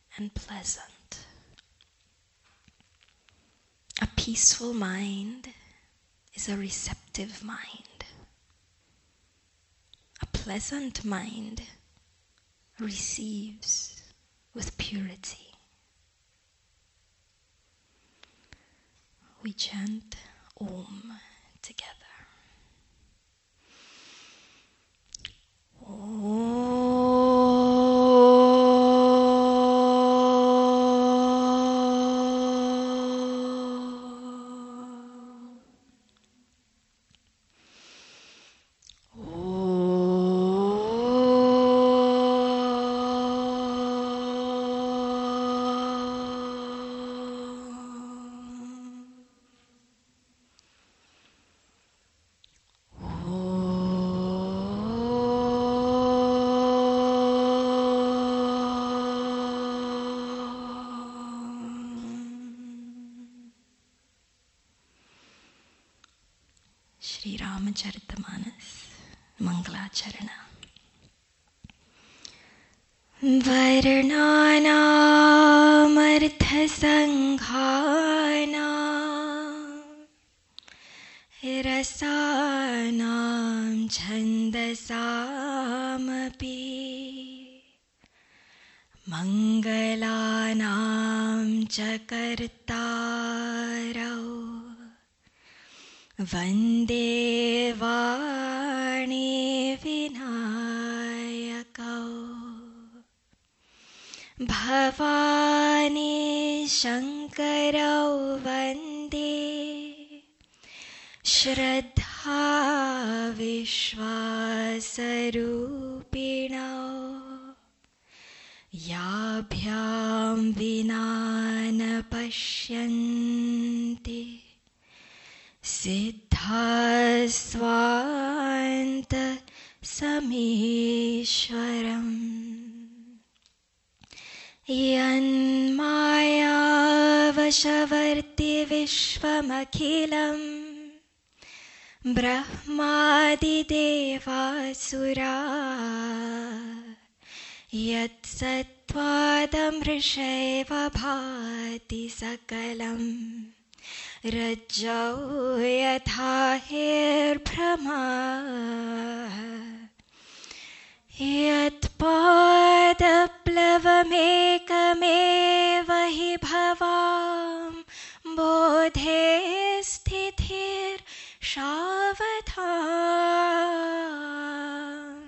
and pleasant. A peaceful mind is a receptive mind. A pleasant mind receives with purity. We chant Om together. Shri Ramacharitamanus, Mangalacharanam. Varnanam arthasanghānam rasanam chandasamapi mangalanam chakartarau Vande Vani Vinayakau Bhavani Shankarau Vande Shraddha Vishwasarupinau Yabhyam Vinana Pashyanti Siddhasvanta Sameshwaram Yanmaya Vashavarti Vishwamakhilam Brahmadi Devasura Yat Sattvadam Risheva Bhati Sakalam Rajau yatha hirbrahma Yat padaplavamekame hi bhavam Bodhe sthithir shavadham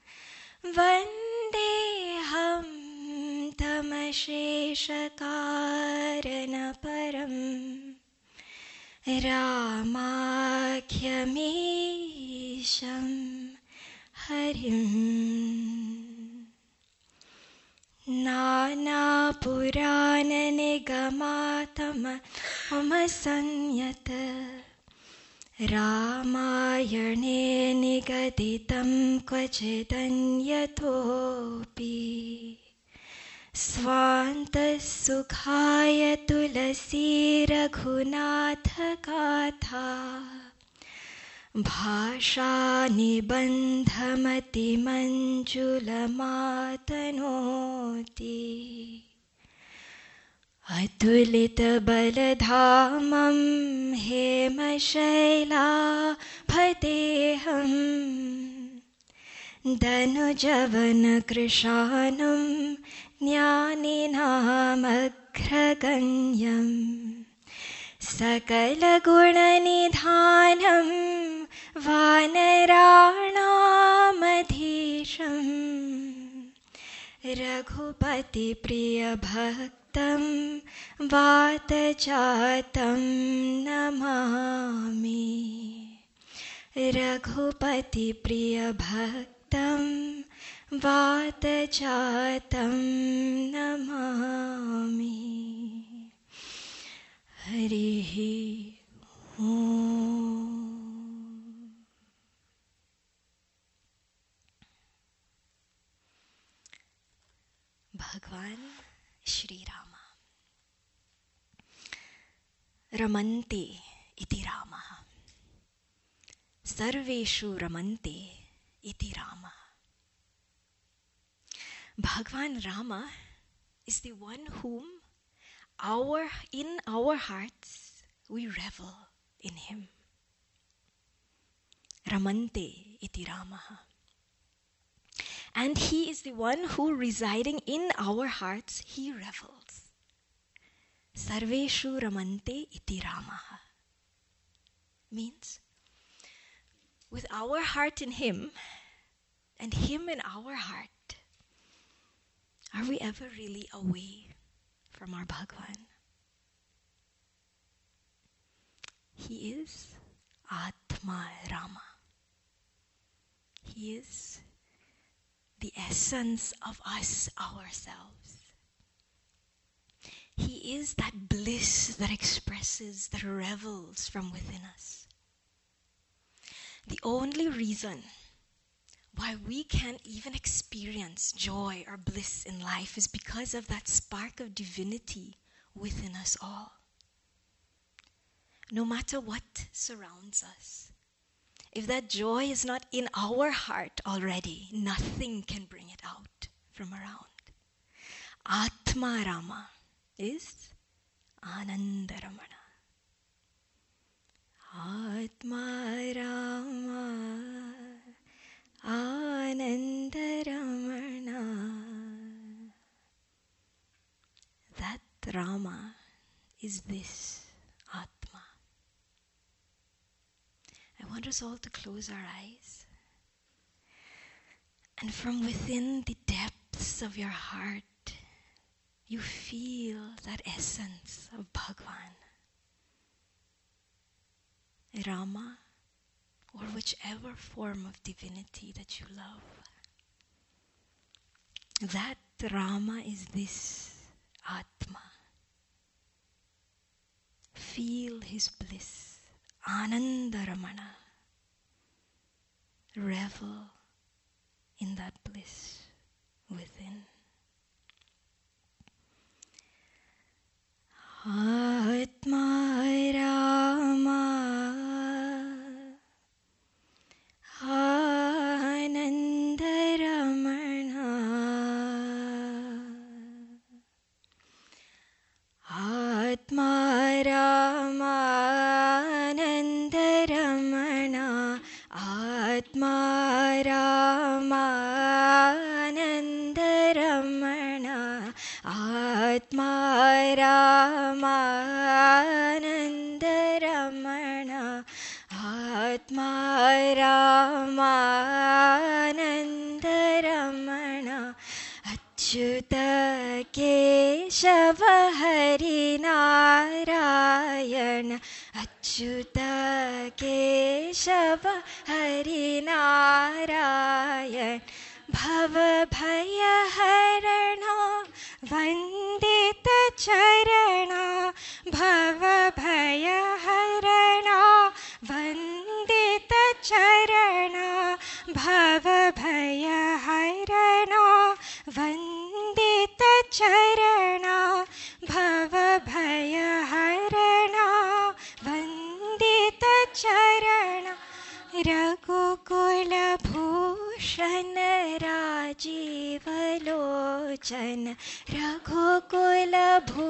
Vandeham tamasheshakarana param Ramakhyamisham Harim Nana Purana Nigamatama Amasanyata Ramayane Nigaditam Kvachidanyatopi Swanta Sukhaya Tulasi Raghunatha Gatha Bhasha Nibandhamati Manjula Matanoti Atulita Baladhamam Hema Shaila Bhadeham Danujavana Krishanam Jnaninam Agraganyam Sakala Gunanidhanam Vanaranam Adhisham Raghupati Priya Bhaktam Vatajatam Namami Raghupati Priya Bhaktam Vatajatam Namami Harihi Om. Bhagwan Shri Rama Ramante iti Rama Sarveshu Ramante iti Rama. Bhagwan Rama is the one whom in our hearts we revel in him. Ramante iti Ramaha. And he is the one who, residing in our hearts, he revels. Sarveshu ramante iti Ramaha. Means, with our heart in him, and him in our heart, are we ever really away from our Bhagwan? He is Atma Rama. He is the essence of us ourselves. He is that bliss that expresses, that revels from within us. The only reason why we can even experience joy or bliss in life is because of that spark of divinity within us all. No matter what surrounds us, if that joy is not in our heart already, nothing can bring it out from around. Atma Rama is Anandaramana. Atma Rama, Anandaramana. That Rama is this Atma. I want us all to close our eyes. And from within the depths of your heart, you feel that essence of Bhagwan. Rama, or whichever form of divinity that you love. That Rama is this Atma. Feel his bliss. Anandaramana. Revel in that bliss within. Atma Rama, Anandaramana. Atma Rama, Anandaramana. Atma Rama, Anandaramana. Atma Rama, Anandaramana. Atma Rama, Anandaramana. Achyuta Keshava Hari Narayana. Achyuta Keshava Hari Narayana. Bhava Bhaya Harana Vandita Charana. Bhava Bhaya Harana Vandita Charana. Bhava Bhaya Harana Vandita Charana. Bhava Bhaya Harana Vandita Charana. Raghukula Bhushana Rajiva Lochana. Raghukula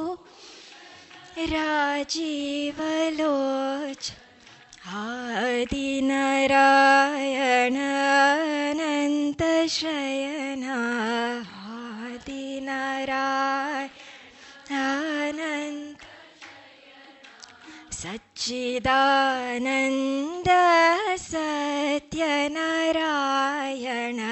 Rajiva Lochana. Adi Narayana Ananta Shayana. Adi Narayana Ananta Satchidananda Satyanarayana.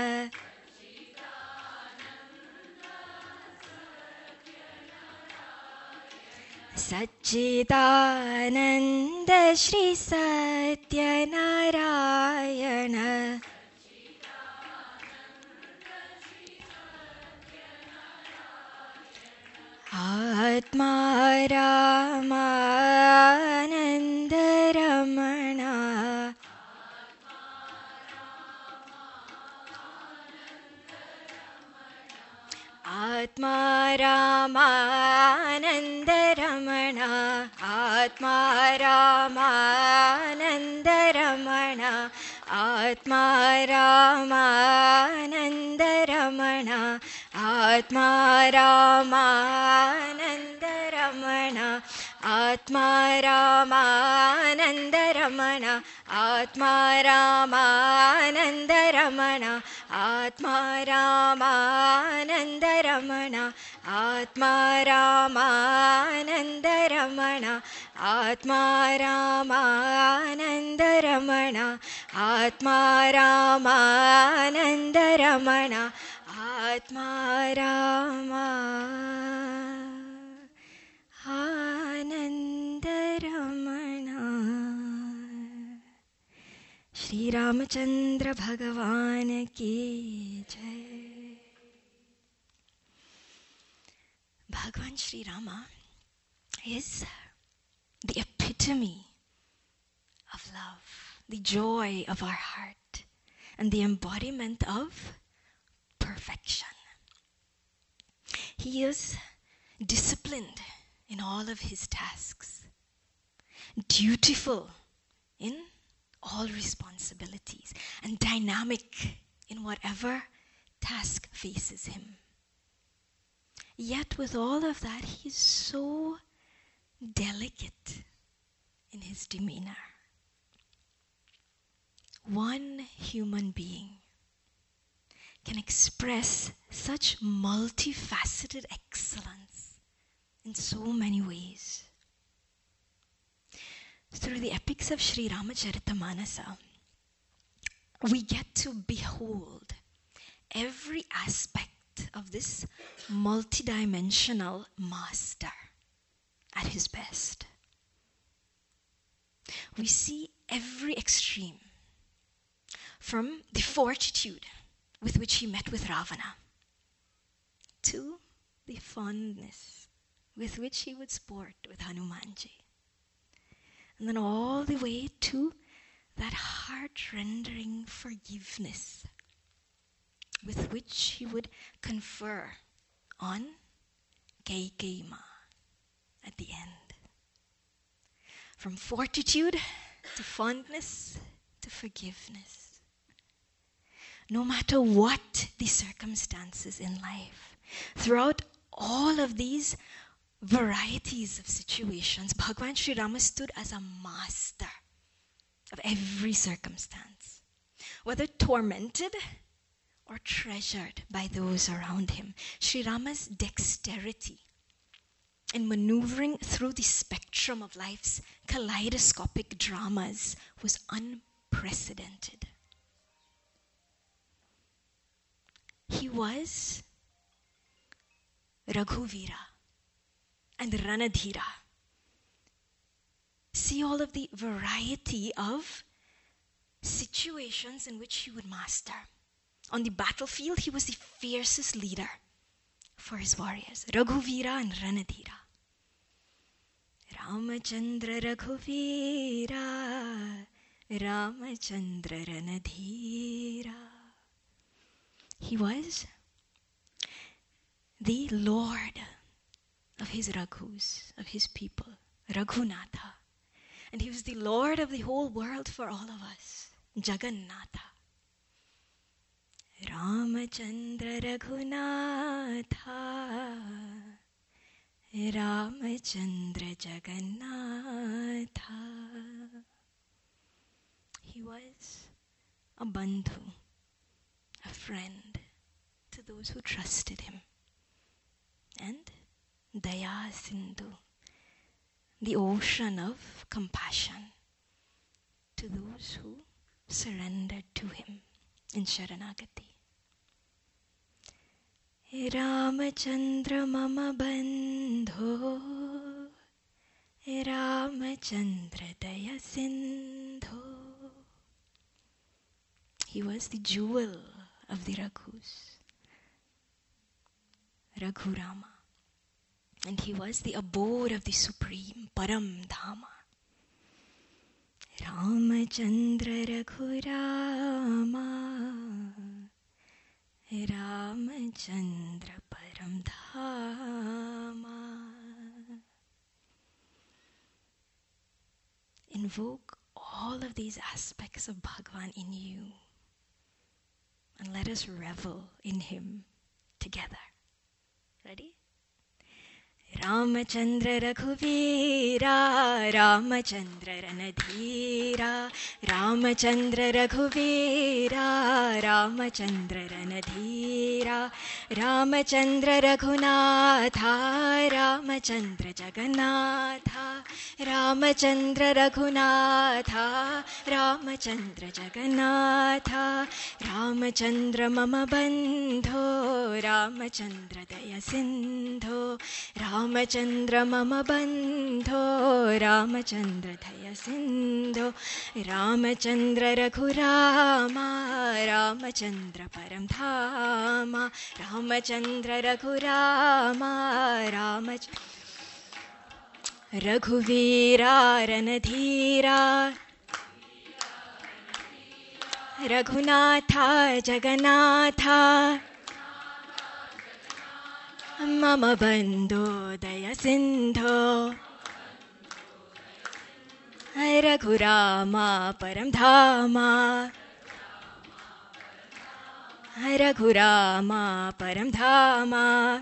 Satchidananda Shri Satyanarayana. Atma Rama, Anandaramana. Atma Rama, Anandaramana. Atma Rama, Anandaramana. Atma Rama, Anandaramana. Atma Atma Ramananda Ramana, Atma Ramananda Ramana, Atma Ramananda Ramana, Atma Ramananda Ramana, Atma Ramananda Ramana, Atma Ramananda Ramana, Atma Ramananda Ramana, Atma Ramananda Ramana. Shri Ramachandra Bhagavan ki jai. Bhagavan Shri Rama is the epitome of love, the joy of our heart, and the embodiment of perfection. He is disciplined in all of his tasks, dutiful in all responsibilities, and dynamic in whatever task faces him. Yet with all of that, he is so delicate in his demeanor. One human being can express such multifaceted excellence in so many ways. Through the epics of Sri Ramacharitamanasa, we get to behold every aspect of this multidimensional master at his best. We see every extreme, from the fortitude with which he met with Ravana, to the fondness with which he would sport with Hanumanji, and then all the way to that heart-rendering forgiveness with which he would confer on Kaikeyi at the end. From fortitude to fondness to forgiveness. No matter what the circumstances in life, throughout all of these varieties of situations, Bhagavan Sri Rama stood as a master of every circumstance, whether tormented or treasured by those around him. Sri Rama's dexterity in maneuvering through the spectrum of life's kaleidoscopic dramas was unprecedented. He was Raghuvira and Ranadhira. See all of the variety of situations in which he would master. On the battlefield, he was the fiercest leader for his warriors, Raghuvira and Ranadhira. Ramachandra Raghuvira, Ramachandra Ranadhira. He was the Lord of his Raghus, of his people, Raghunatha. And he was the Lord of the whole world for all of us, Jagannatha. Ramachandra Raghunatha, Ramachandra Jagannatha. He was a bandhu, a friend to those who trusted him. And Daya Sindhu, the ocean of compassion to those who surrendered to him in Sharanagati. Ramachandra mama bandho, Ramachandra Daya Sindhu. He was the jewel of the Raghus, Raghurama. And he was the abode of the Supreme, Param Dhama. Ramachandra Raghurama, Ramachandra Param Dhama. Invoke all of these aspects of Bhagavan in you, and let us revel in him together. Ready? Ramachandra Raghuvira, Ramachandra Ranadhira, Ramachandra Raghuvira, Ramachandra Ranadhira, Ramachandra Raghunatha, Ramachandra Jagannatha, Ramachandra Raghunatha, Ramachandra Jagannatha, Ramachandra Mama Bandho, Ramachandra Daya Sindho, Ramachandra Mama Bandho, Ramachandra Daya Sindho, Ramachandra Raghurama, Ramachandra Paramdhama, Ramachandra Raghurama, Ramachandra Raghuvira Ranadhira, Raghunatha Jagannatha, Mama Bandho Daya Sindho, Raghurama Paramdhama, Raghurama Paramdhama,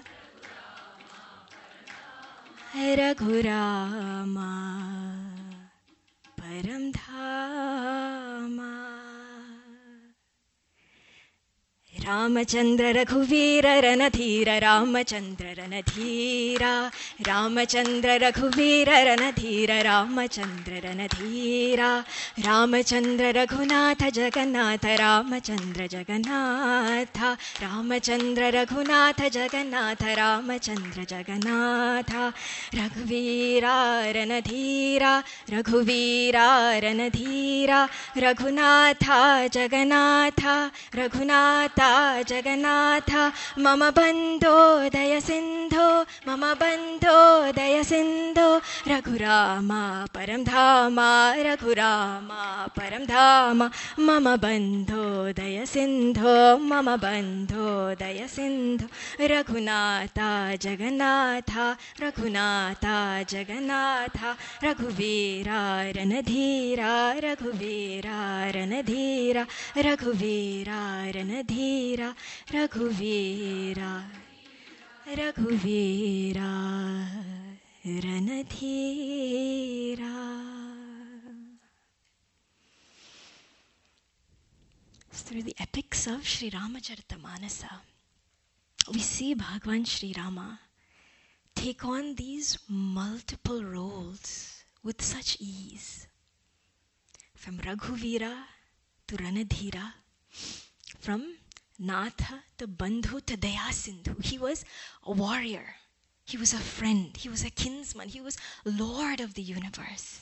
Raghurama Paramdhama. Ramachandra Raghuvira Ranadhira, Ramachandra Ranadhira, Ramachandra Raghuvira Ranadhira, Ramachandra Ranadhira, Ramachandra Raghunatha Jagannatha, Ramachandra Jagannatha, Ramachandra Raghunatha Jagannatha, Ramachandra Jagannatha, Raghuvira Ranadhira, Raghuvira Ranadhira, Raghunatha Jagannatha, Raghunatha Jagannatha, Mama Bandho Daya Sindho, Mama Bandho Daya Sindho, Raghurama Paramdhama, Raghurama Paramdhama, Mama Bandho Daya Sindho, Mama Bandho Daya Sindho, Raghunatha Jagannatha, Raghunatha Jagannatha, Raghuvira Ranadhira, Raghuvira Ranadhira, Raghuvira Ranadhira, Raghuvira, Raghuvira Ranadhira. Through the epics of Sri Ramacharitamanasa, we see Bhagwan Sri Rama take on these multiple roles with such ease. From Raghuvira to Ranadhira, from Natha to Bandhu to Daya Sindhu. He was a warrior. He was a friend. He was a kinsman. He was Lord of the universe.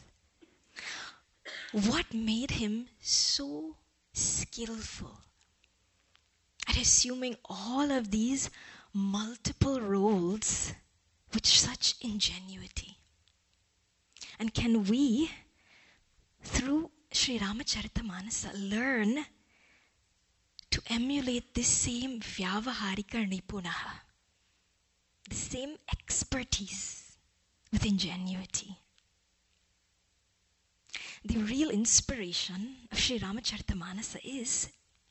What made him so skillful at assuming all of these multiple roles with such ingenuity? And can we, through Sri Ramacharitamanasa, learn to emulate this same Vyavaharika Nipunaha, the same expertise with ingenuity? The real inspiration of Sri Ramacharitamanasa is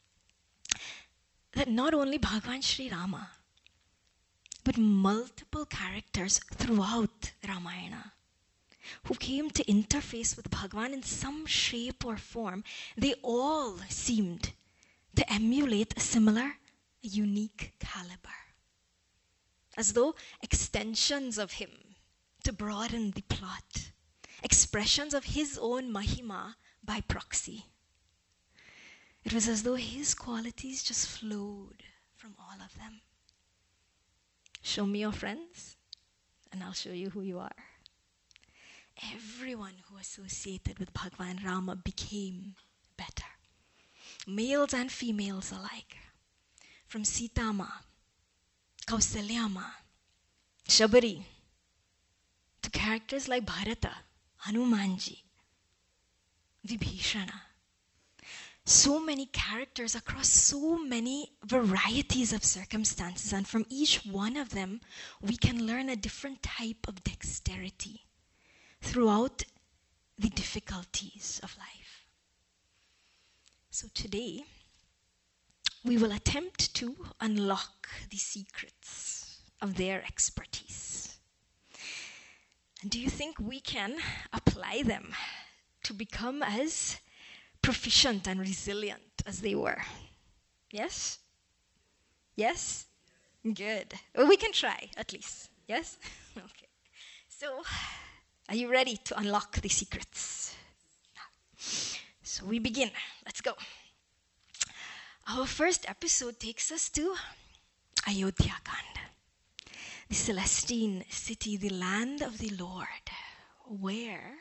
that not only Bhagwan Sri Rama, but multiple characters throughout Ramayana who came to interface with Bhagwan in some shape or form, they all seemed to emulate a similar, unique caliber, as though extensions of him to broaden the plot, expressions of his own Mahima by proxy. It was as though his qualities just flowed from all of them. Show me your friends, and I'll show you who you are. Everyone who associated with Bhagwan Rama became better. Males and females alike. From Sita Ma, Kausalya Ma, Shabari, to characters like Bharata, Hanumanji, Vibhishana. So many characters across so many varieties of circumstances, and from each one of them, we can learn a different type of dexterity throughout the difficulties of life. So today, we will attempt to unlock the secrets of their expertise. And do you think we can apply them to become as proficient and resilient as they were? Yes? Yes? Good. Well, we can try, at least. Yes? Okay. So, are you ready to unlock the secrets? So we begin. Let's go. Our first episode takes us to Ayodhya Kand, the Celestine city, the land of the Lord, where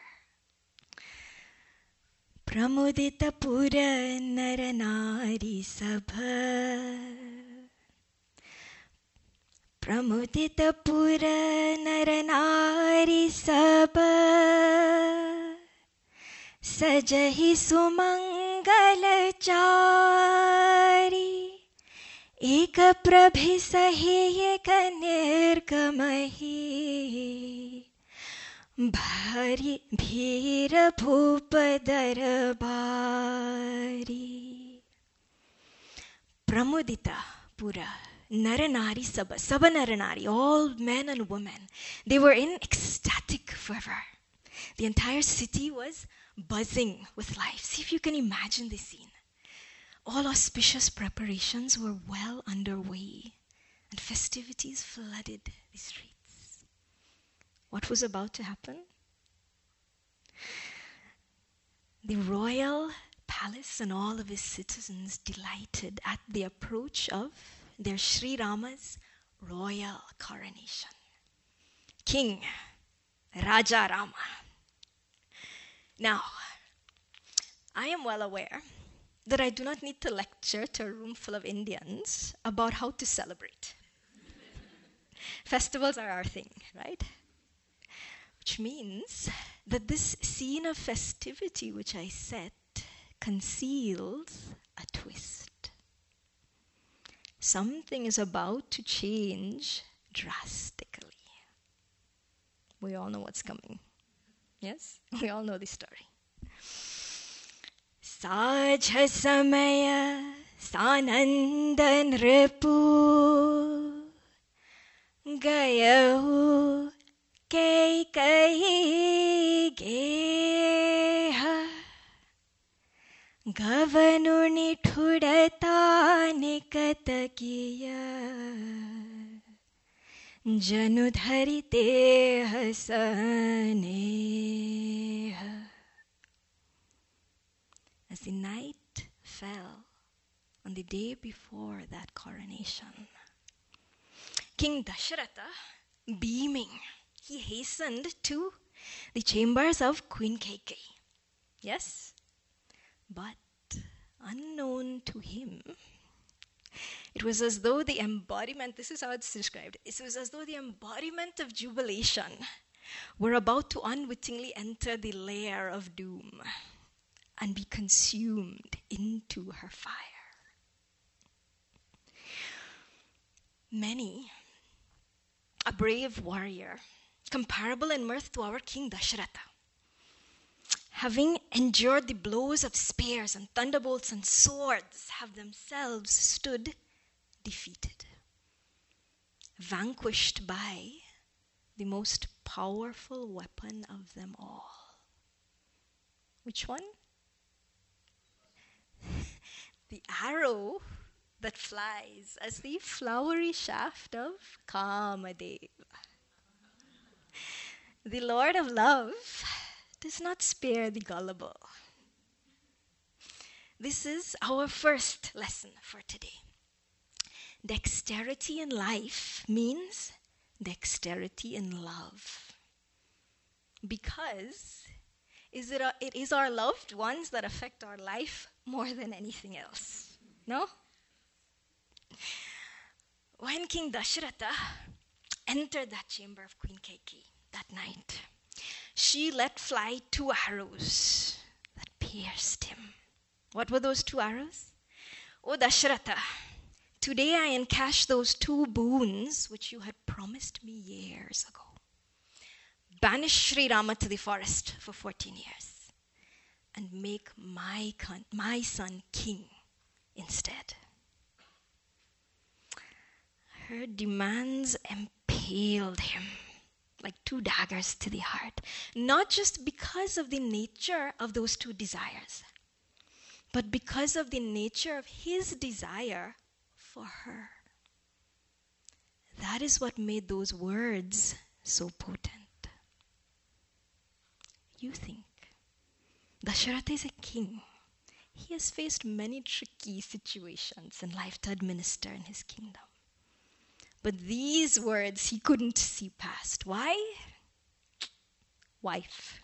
Pramudita Pura Naranari Sabha, Pramudita Pura Naranari Sabha, Sajahi Sumangal Chari, Eka Prabhi Sahi Eka Nirgamahi, Bhari Bhira Bhupa Darabari. Pramudita Pura Naranari Sabha, Sabha Naranari, all men and women, they were in ecstatic fervor. The entire city was buzzing with life. See if you can imagine the scene. All auspicious preparations were well underway, and festivities flooded the streets. What was about to happen? The royal palace and all of his citizens delighted at the approach of their Sri Rama's royal coronation. King Raja Rama. Now, I am well aware that I do not need to lecture to a room full of Indians about how to celebrate. Festivals are our thing, right? Which means that this scene of festivity which I set conceals a twist. Something is about to change drastically. We all know what's coming. Yes? We all know the story. Sajha samaya sanandan ripu gayahu Kaikeyi geha Gavanu nithudata nikatakiya Janudharite hasaneha. As the night fell on the day before that coronation, King Dasharatha, beaming, he hastened to the chambers of Queen Kaikeyi. Yes? But unknown to him, it was as though the embodiment, this is how it's described, it was as though the embodiment of jubilation were about to unwittingly enter the lair of doom and be consumed into her fire. Many, a brave warrior, comparable in mirth to our King Dasharatha, having endured the blows of spears and thunderbolts and swords, have themselves stood defeated, vanquished by the most powerful weapon of them all. Which one? The arrow that flies as the flowery shaft of Kamadeva. The Lord of Love does not spare the gullible. This is our first lesson for today. Dexterity in life means dexterity in love. Because it is our loved ones that affect our life more than anything else. No? When King Dasharatha entered that chamber of Queen Kaikeyi that night, she let fly 2 arrows that pierced him. What were those 2 arrows? O Dasharatha, today I encash those 2 boons which you had promised me years ago. Banish Sri Rama to the forest for 14 years and make my son king instead. her demands impaled him like two daggers to the heart, not just because of the nature of those two desires, but because of the nature of his desire for her. That is what made those words so potent. You think Dasharatha is a king. He has faced many tricky situations in life to administer in his kingdom. But these words he couldn't see past. Why? Wife.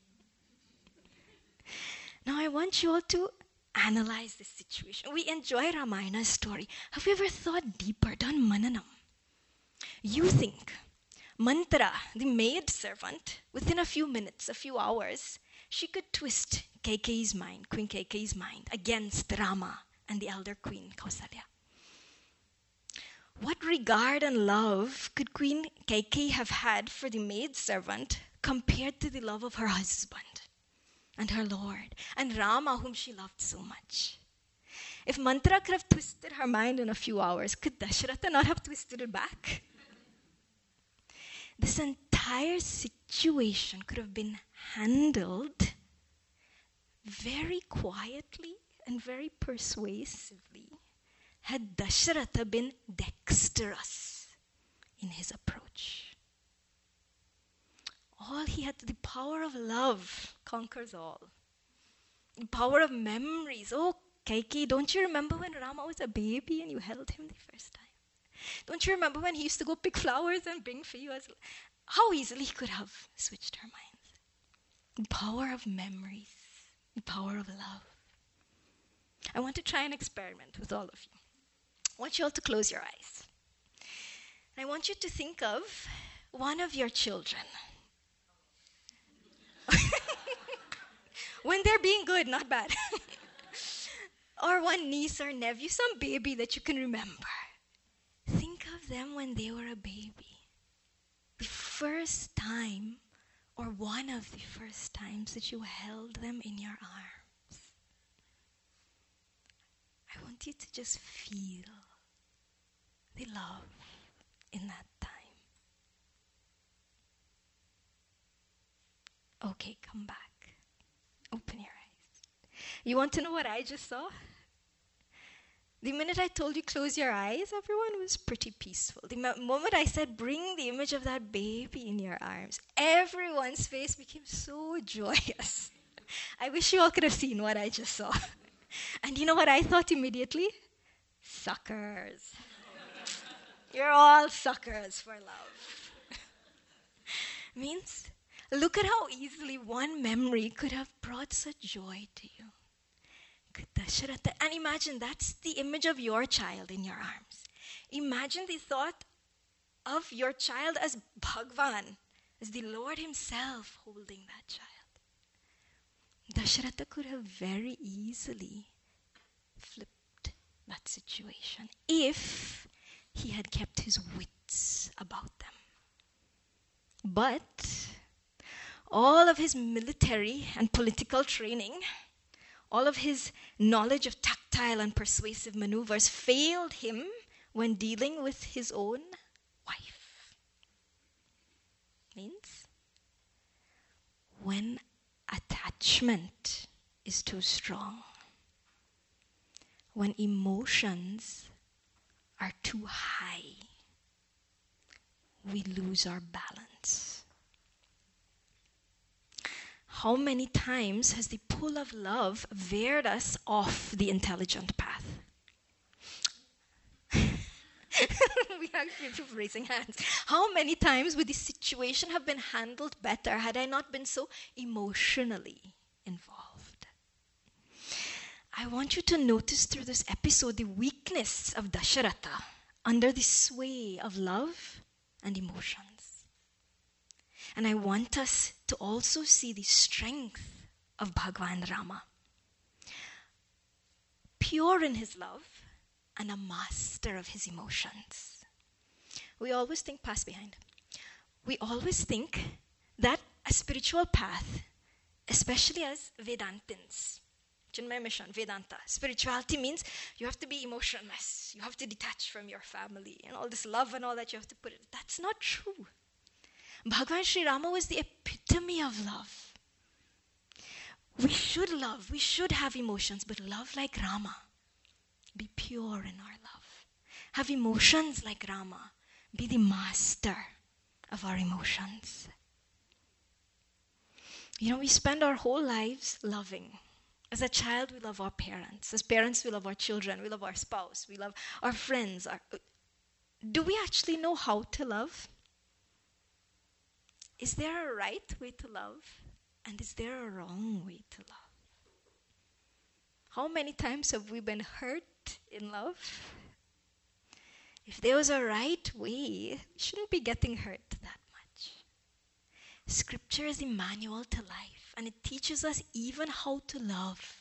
Now I want you all to analyze this situation. We enjoy Ramayana's story. Have you ever thought deeper, done mananam? You think Mantra, the maid servant, within a few minutes, a few hours, she could twist Kaikeyi's mind, Queen Kaikeyi's mind, against Rama and the elder queen Kausalya. What regard and love could Queen Kaikeyi have had for the maidservant compared to the love of her husband and her lord and Rama, whom she loved so much? If Mantra could have twisted her mind in a few hours, could Dasharatha not have twisted it back? This entire situation could have been handled very quietly and very persuasively had Dasharatha been dexterous in his approach. All he had, the power of love conquers all. The power of memories. Oh, Kaikeyi, don't you remember when Rama was a baby and you held him the first time? Don't you remember when he used to go pick flowers and bring for you? How easily he could have switched her minds. The power of memories. The power of love. I want to try an experiment with all of you. I want you all to close your eyes. I want you to think of one of your children. When they're being good, not bad. Or one niece or nephew, some baby that you can remember. Think of them when they were a baby. The first time, or one of the first times that you held them in your arms. I want you to just feel the love in that time. Okay, come back. Open your eyes. You want to know what I just saw? The minute I told you close your eyes, everyone was pretty peaceful. The moment I said bring the image of that baby in your arms, everyone's face became so joyous. I wish you all could have seen what I just saw. And you know what I thought immediately? Suckers. You're all suckers for love. Means, look at how easily one memory could have brought such joy to you. Dasharatha. And imagine that's the image of your child in your arms. Imagine the thought of your child as Bhagwan, as the Lord himself holding that child. Dasharatha could have very easily flipped that situation if he had kept his wits about them. But all of his military and political training, all of his knowledge of tactile and persuasive maneuvers failed him when dealing with his own wife. Means when attachment is too strong, when emotions are too high, we lose our balance. How many times has the pull of love veered us off the intelligent path? We have people raising hands. How many times would the situation have been handled better had I not been so emotionally involved? I want you to notice through this episode the weakness of Dasharatha under the sway of love and emotions. And I want us to also see the strength of Bhagwan Rama. Pure in his love and a master of his emotions. We always think pass behind. We always think that a spiritual path, especially as Vedantins, Chinmay Mission, Vedanta. Spirituality means you have to be emotionless. You have to detach from your family. And all this love and all that you have to put it. That's not true. Bhagavan Sri Rama was the epitome of love. We should love. We should have emotions, but love like Rama. Be pure in our love. Have emotions like Rama. Be the master of our emotions. You know, we spend our whole lives loving. As a child, we love our parents. As parents, we love our children. We love our spouse. We love our friends. Do we actually know how to love? Is there a right way to love? And is there a wrong way to love? How many times have we been hurt in love? If there was a right way, we shouldn't be getting hurt that much. Scripture is a manual to life, and it teaches us even how to love.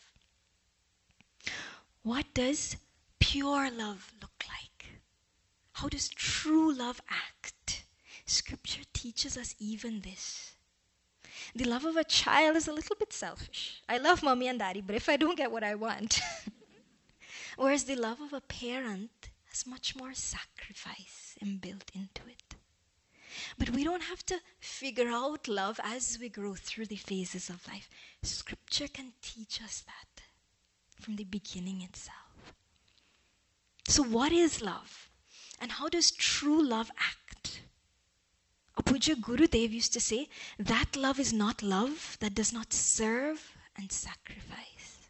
What does pure love look like? How does true love act? Scripture teaches us even this. The love of a child is a little bit selfish. I love mommy and daddy, but if I don't get what I want. Whereas the love of a parent has much more sacrifice inbuilt into it. But we don't have to figure out love as we grow through the phases of life. Scripture can teach us that from the beginning itself. So what is love? And how does true love act? Pujya Gurudev used to say, that love is not love that does not serve and sacrifice.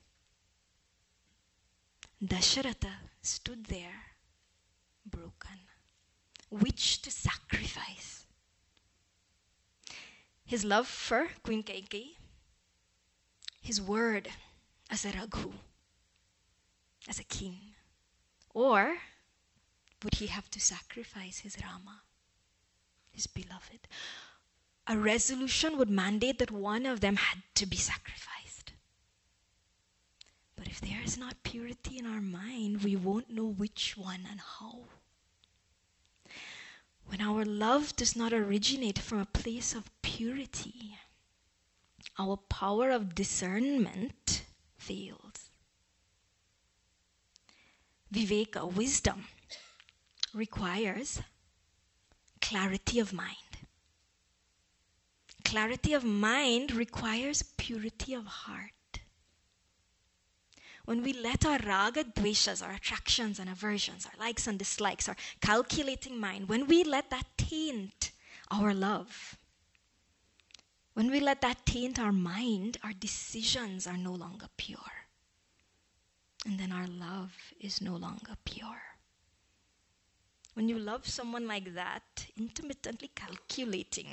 Dasharatha stood there, broken. Which to sacrifice? His love for Queen Kaikeyi, his word as a Raghu, as a king, or would he have to sacrifice his Rama, his beloved? A resolution would mandate that one of them had to be sacrificed. But if there is not purity in our mind, we won't know which one and how. When our love does not originate from a place of purity, our power of discernment fails. Viveka, wisdom, requires clarity of mind. Clarity of mind requires purity of heart. When we let our raga dveshas, our attractions and aversions, our likes and dislikes, our calculating mind, when we let that taint our love, when we let that taint our mind, our decisions are no longer pure. And then our love is no longer pure. When you love someone like that, intermittently calculating,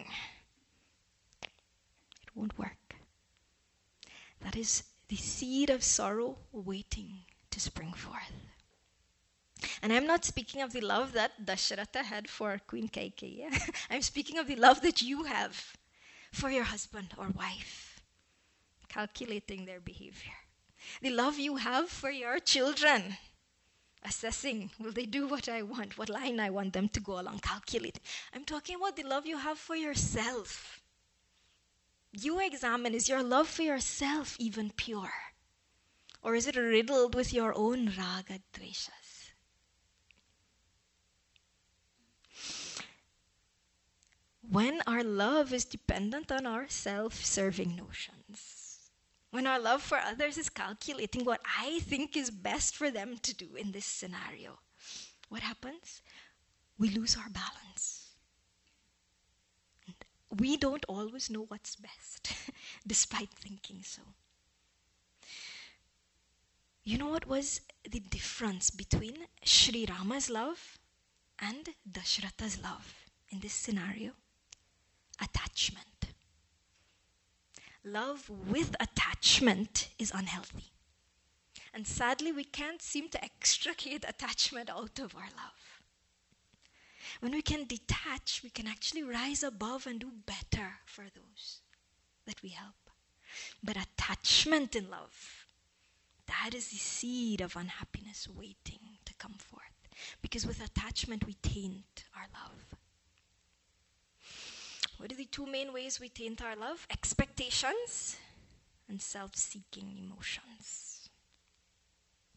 it won't work. That is the seed of sorrow waiting to spring forth. And I'm not speaking of the love that Dasharatha had for Queen Kaikeyi. I'm speaking of the love that you have for your husband or wife, calculating their behavior. The love you have for your children, assessing, will they do what I want, what line I want them to go along, calculate. I'm talking about the love you have for yourself. You examine, is your love for yourself even pure? Or is it riddled with your own raga dveshas? When our love is dependent on our self-serving notions, when our love for others is calculating what I think is best for them to do in this scenario, what happens? We lose our balance. We don't always know what's best, despite thinking so. You know what was the difference between Sri Rama's love and Dasharatha's love in this scenario? Attachment. Love with attachment is unhealthy. And sadly, we can't seem to extricate attachment out of our love. When we can detach, we can actually rise above and do better for those that we help. But attachment in love, that is the seed of unhappiness waiting to come forth. Because with attachment, we taint our love. What are the two main ways we taint our love? Expectations and self-seeking emotions.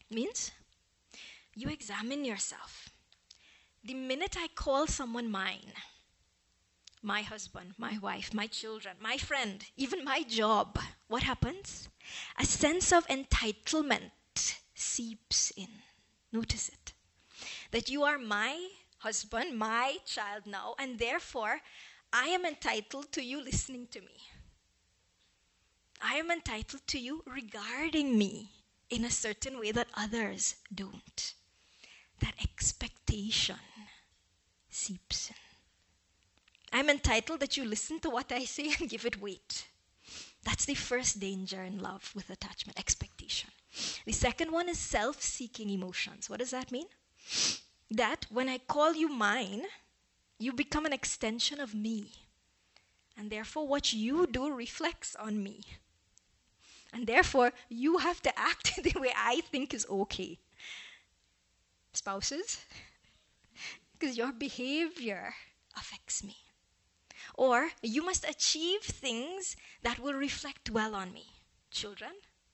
Means you examine yourself. The minute I call someone mine, my husband, my wife, my children, my friend, even my job, what happens? A sense of entitlement seeps in. Notice it. That you are my husband, my child now, and therefore I am entitled to you listening to me. I am entitled to you regarding me in a certain way that others don't. That expectation seeps in. I'm entitled that you listen to what I say and give it weight. That's the first danger in love with attachment, expectation. The second one is self-seeking emotions. What does that mean? That when I call you mine, you become an extension of me. And therefore what you do reflects on me. And therefore you have to act the way I think is okay. Spouses, because your behavior affects me. Or you must achieve things that will reflect well on me. Children,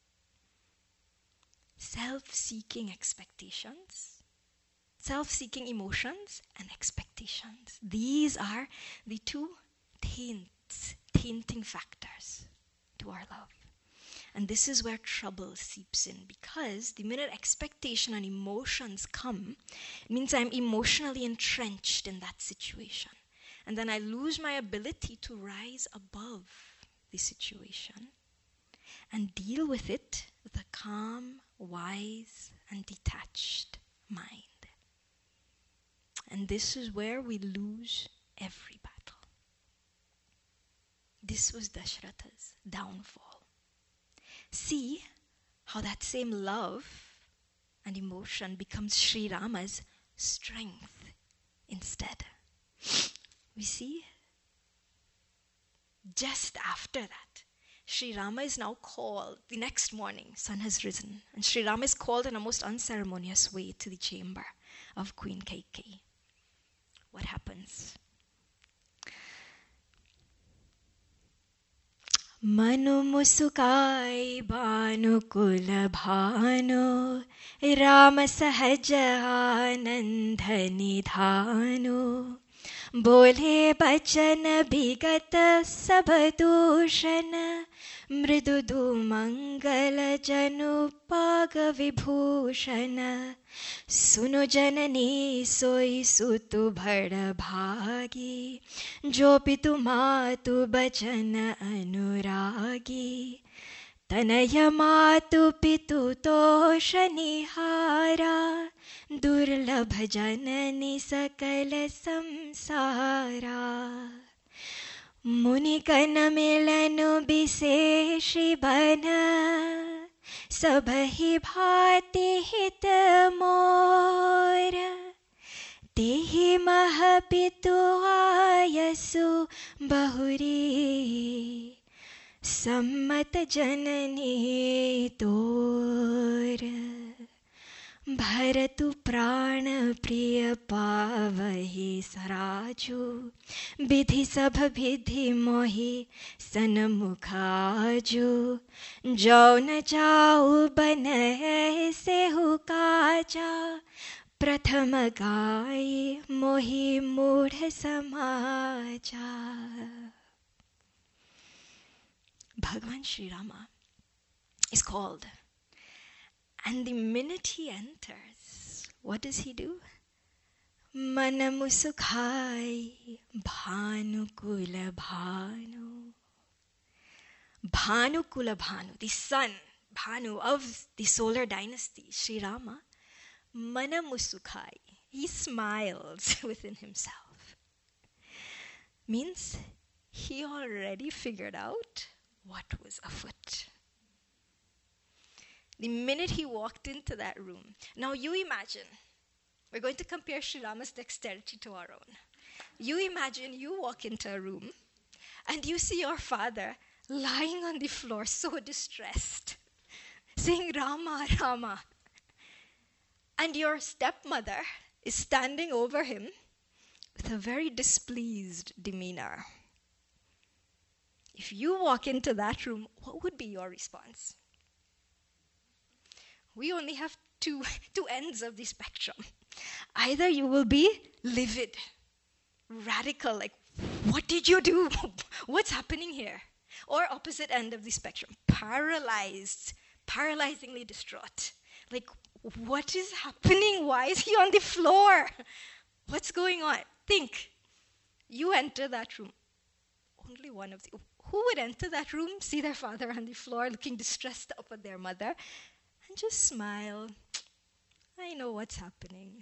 self-seeking expectations, self-seeking emotions, and expectations. These are the two tainting factors to our love. And this is where trouble seeps in, because the minute expectation and emotions come, it means I'm emotionally entrenched in that situation. And then I lose my ability to rise above the situation and deal with it with a calm, wise, and detached mind. And this is where we lose every battle. This was Dashratha's downfall. See how that same love and emotion becomes Sri Rama's strength instead. We see, just after that, Sri Rama is now called, the next morning, sun has risen, and Sri Rama is called in a most unceremonious way to the chamber of Queen Kaikeyi. What happens? Manu musukai bhanu kula bhanu Rama sahaja anandhani dhanu बोले बचन विगत सब दूषण मृदुदु मंगल जनु पाग विभूषण सुनो जननी सोई सुतु भड़ भागी जो पितु मातु बचन अनुरागी तनय मातु पितु तोष निहारा दुर्लभ जननी सकल संसारा मुनिकन मिलन विशेषी बन सब ही भाति हित मोर तेहि मह पितु आयसु बहुरी सम्मत जननी तोर भरतु प्राण प्रिय पावहि सराजु विधि सब विधि मोहि सन्मुखाजु जो न जाऊ बन सेहु काजा प्रथम गाय मोहि मूढ़ समाजा. Bhagavan Sri Rama is called. And the minute he enters, what does he do? Manamusukhai Bhanu Kula Bhanu. Bhanu Kula Bhanu, the son, Bhanu of the solar dynasty, Sri Rama, Manamusukhai, he smiles within himself. Means he already figured out what was afoot. The minute he walked into that room. Now you imagine, we're going to compare Sri Rama's dexterity to our own. You imagine you walk into a room and you see your father lying on the floor so distressed, saying Rama, Rama. And your stepmother is standing over him with a very displeased demeanor. If you walk into that room, what would be your response? We only have two ends of the spectrum. Either you will be livid, radical, like, what did you do? What's happening here? Or opposite end of the spectrum, paralyzed, paralyzingly distraught. Like, what is happening? Why is he on the floor? What's going on? Think. You enter that room. Only one of the... Who would enter that room, see their father on the floor, looking distressed up at their mother, and just smile? I know what's happening.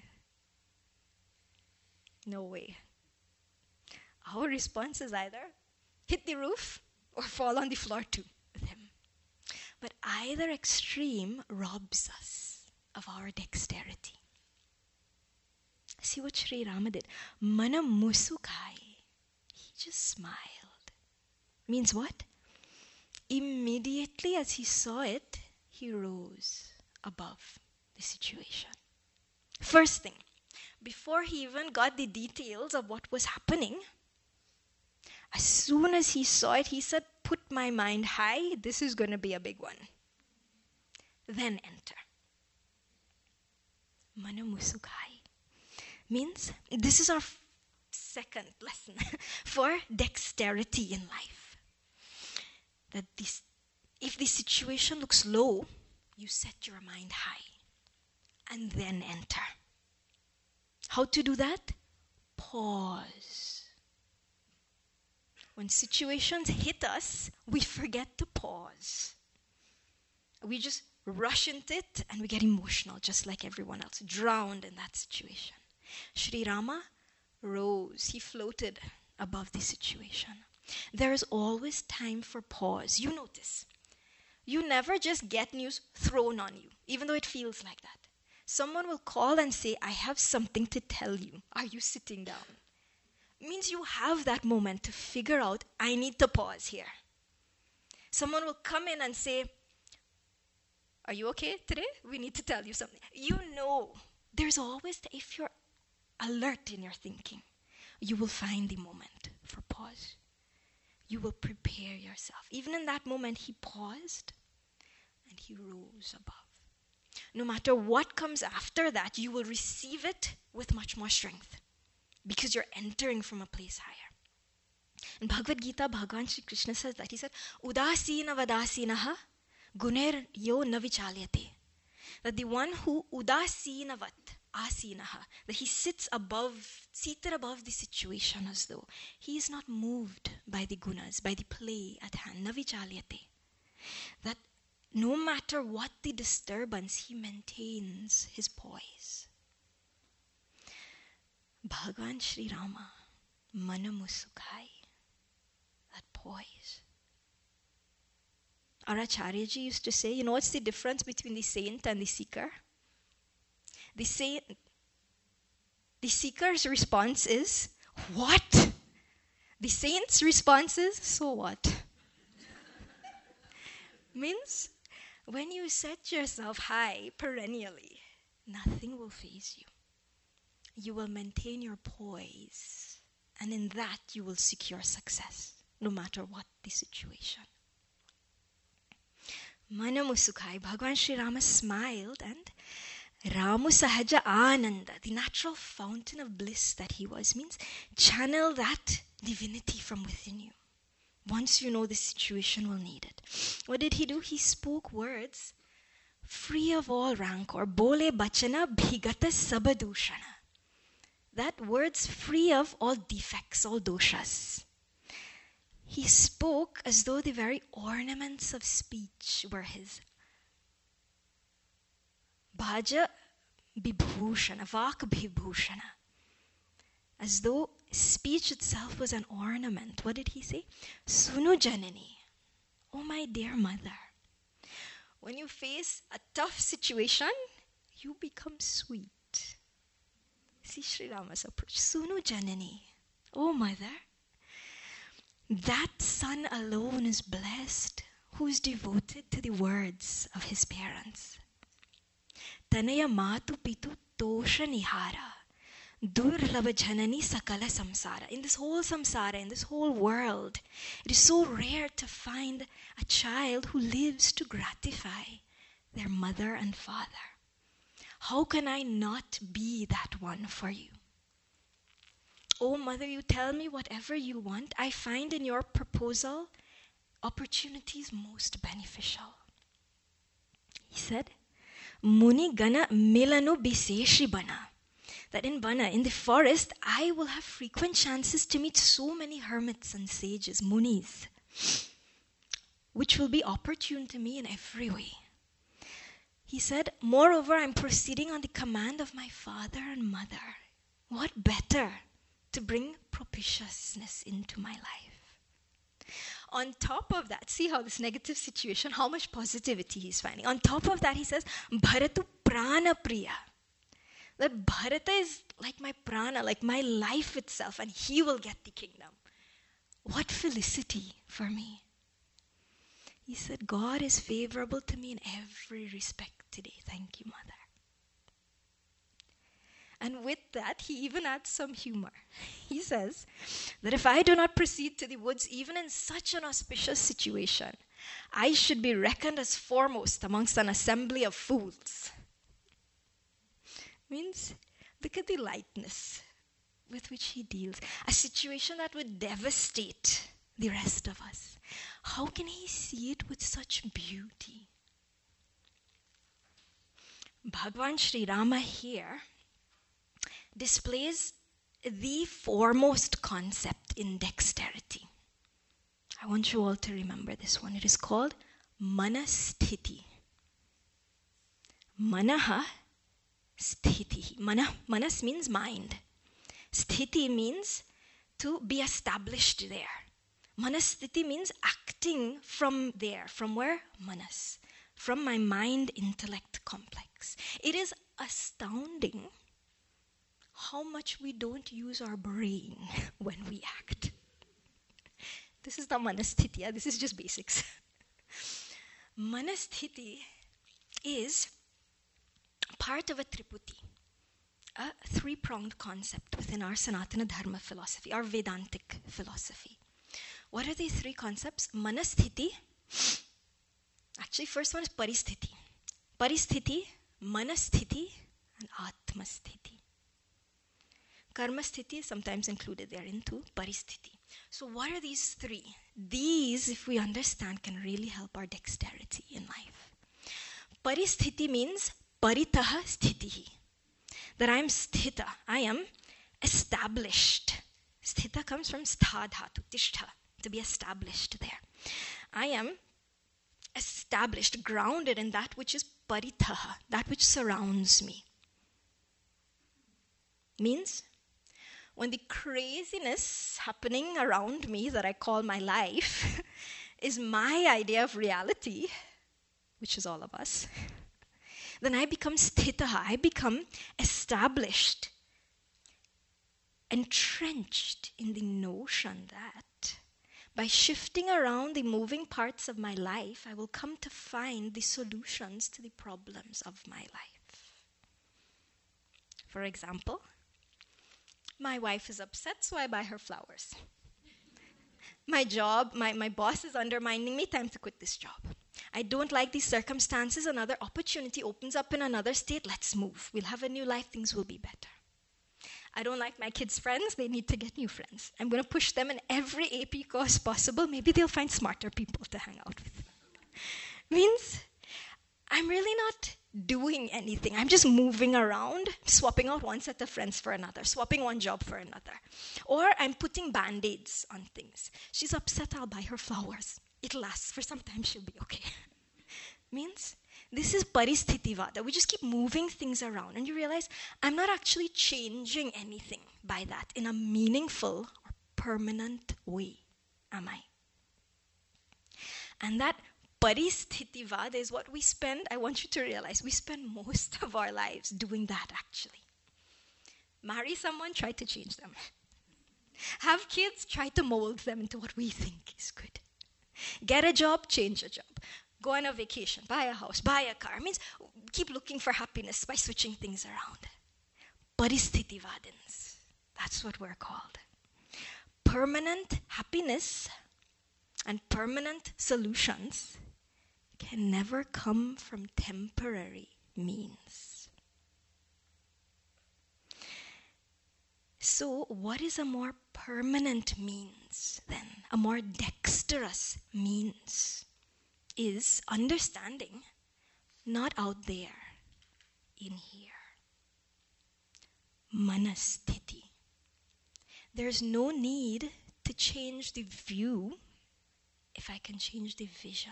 No way. Our response is either hit the roof or fall on the floor too with him. But either extreme robs us of our dexterity. See what Sri Rama did. Mana musukai. He just smiled. Means what? Immediately as he saw it, he rose above the situation. First thing, before he even got the details of what was happening, as soon as he saw it, he said, put my mind high, this is going to be a big one. Then enter. Mana musukai means this is our second lesson for dexterity in life. That if the situation looks low, you set your mind high and then enter. How to do that? Pause. When situations hit us, we forget to pause. We just rush into it and we get emotional just like everyone else, drowned in that situation. Sri Rama rose, he floated above the situation. There is always time for pause. You notice. You never just get news thrown on you, even though it feels like that. Someone will call and say, I have something to tell you. Are you sitting down? It means you have that moment to figure out, I need to pause here. Someone will come in and say, are you okay today? We need to tell you something. You know, there's always, if you're alert in your thinking, you will find the moment for pause. You will prepare yourself. Even in that moment, he paused and he rose above. No matter what comes after that, you will receive it with much more strength because you're entering from a place higher. In Bhagavad Gita, Bhagavan Shri Krishna says that. He said, Udasina vadasinaha guner yo navichalyate. That the one who udasinavat asinaha, that he sits above, seated above the situation as though he is not moved by the gunas, by the play at hand, navichalyate. That no matter what the disturbance, he maintains his poise. Bhagavan Sri Rama, mana musukai, that poise. Our Acharyaji used to say, you know what's the difference between the saint and the seeker? The seeker's response is, what? The saint's response is, so what? Means, when you set yourself high perennially, nothing will faze you. You will maintain your poise, and in that you will secure success, no matter what the situation. Mana musukai, Bhagavan Sri Rama smiled, and Ramu Sahaja Ananda, the natural fountain of bliss that he was, means channel that divinity from within you. Once you know the situation will need it. What did he do? He spoke words free of all rancor. Bole bachana bhigata sabadushana. That words free of all defects, all doshas. He spoke as though the very ornaments of speech were his. Bhaja Bibhushana, Vak Bibhushana. As though speech itself was an ornament. What did he say? Sunu Janani. Oh my dear mother. When you face a tough situation, you become sweet. See Sri Rama's approach. Sunu Janani. Oh mother. That son alone is blessed who is devoted to the words of his parents. Tanaya matu pitu tosha nihara. Durlava janani sakala samsara. In this whole samsara, in this whole world, it is so rare to find a child who lives to gratify their mother and father. How can I not be that one for you? Oh, Mother, you tell me whatever you want. I find in your proposal opportunities most beneficial. He said, Muni gana milanu biseshi bana. That in Bana, in the forest, I will have frequent chances to meet so many hermits and sages, munis, which will be opportune to me in every way. He said, moreover, I'm proceeding on the command of my father and mother. What better to bring propitiousness into my life? On top of that, see how this negative situation, how much positivity he's finding. On top of that, he says, Bharatu prana priya. That Bharata is like my prana, like my life itself, and he will get the kingdom. What felicity for me. He said, God is favorable to me in every respect today. Thank you, Mother. And with that, he even adds some humor. He says that if I do not proceed to the woods, even in such an auspicious situation, I should be reckoned as foremost amongst an assembly of fools. Means, look at the lightness with which he deals. A situation that would devastate the rest of us. How can he see it with such beauty? Bhagwan Sri Rama here displays the foremost concept in dexterity. I want you all to remember this one. It is called Manasthiti. Manaha Sthiti. Manas means mind. Sthiti means to be established there. Manasthiti means acting from there. From where? Manas. From my mind-intellect complex. It is astounding how much we don't use our brain when we act. This is the Manasthiti. This is just basics. Manasthiti is part of a triputi, a three-pronged concept within our Sanatana Dharma philosophy, our Vedantic philosophy. What are the three concepts? Manasthiti. Actually, first one is Paristhiti. Paristhiti, Manasthiti, and Atmasthiti. Karmasthiti is sometimes included there into Paristhiti. So what are these three? These, if we understand, can really help our dexterity in life. Paristhiti means Paritaha Sthitihi. That I am sthita. I am established. Sthita comes from stha dhatu, tishtha, to be established there. I am established, grounded in that which is paritaha, that which surrounds me. Means, when the craziness happening around me that I call my life is my idea of reality, which is all of us, then I become sthitaha, I become established, entrenched in the notion that by shifting around the moving parts of my life, I will come to find the solutions to the problems of my life. For example, my wife is upset, so I buy her flowers. My job, my boss is undermining me, time to quit this job. I don't like these circumstances, another opportunity opens up in another state, let's move. We'll have a new life, things will be better. I don't like my kids' friends, they need to get new friends. I'm going to push them in every AP course possible, maybe they'll find smarter people to hang out with. Means, I'm really not doing anything. I'm just moving around, swapping out one set of friends for another, swapping one job for another. Or I'm putting band-aids on things. She's upset, I'll buy her flowers. It'll last for some time, she'll be okay. Means, this is paristhiti-vada. We just keep moving things around. And you realize, I'm not actually changing anything by that in a meaningful or permanent way, am I? And that paristhiti-vada is what we spend, I want you to realize, we spend most of our lives doing that actually. Marry someone, try to change them. Have kids, try to mold them into what we think is good. Get a job, change a job. Go on a vacation, buy a house, buy a car. It means keep looking for happiness by switching things around. Paristhiti-vadins, that's what we're called. Permanent happiness and permanent solutions can never come from temporary means. So, what is a more permanent means then? A more dexterous means is understanding, not out there, in here. Manasthiti. There's no need to change the view if I can change the vision.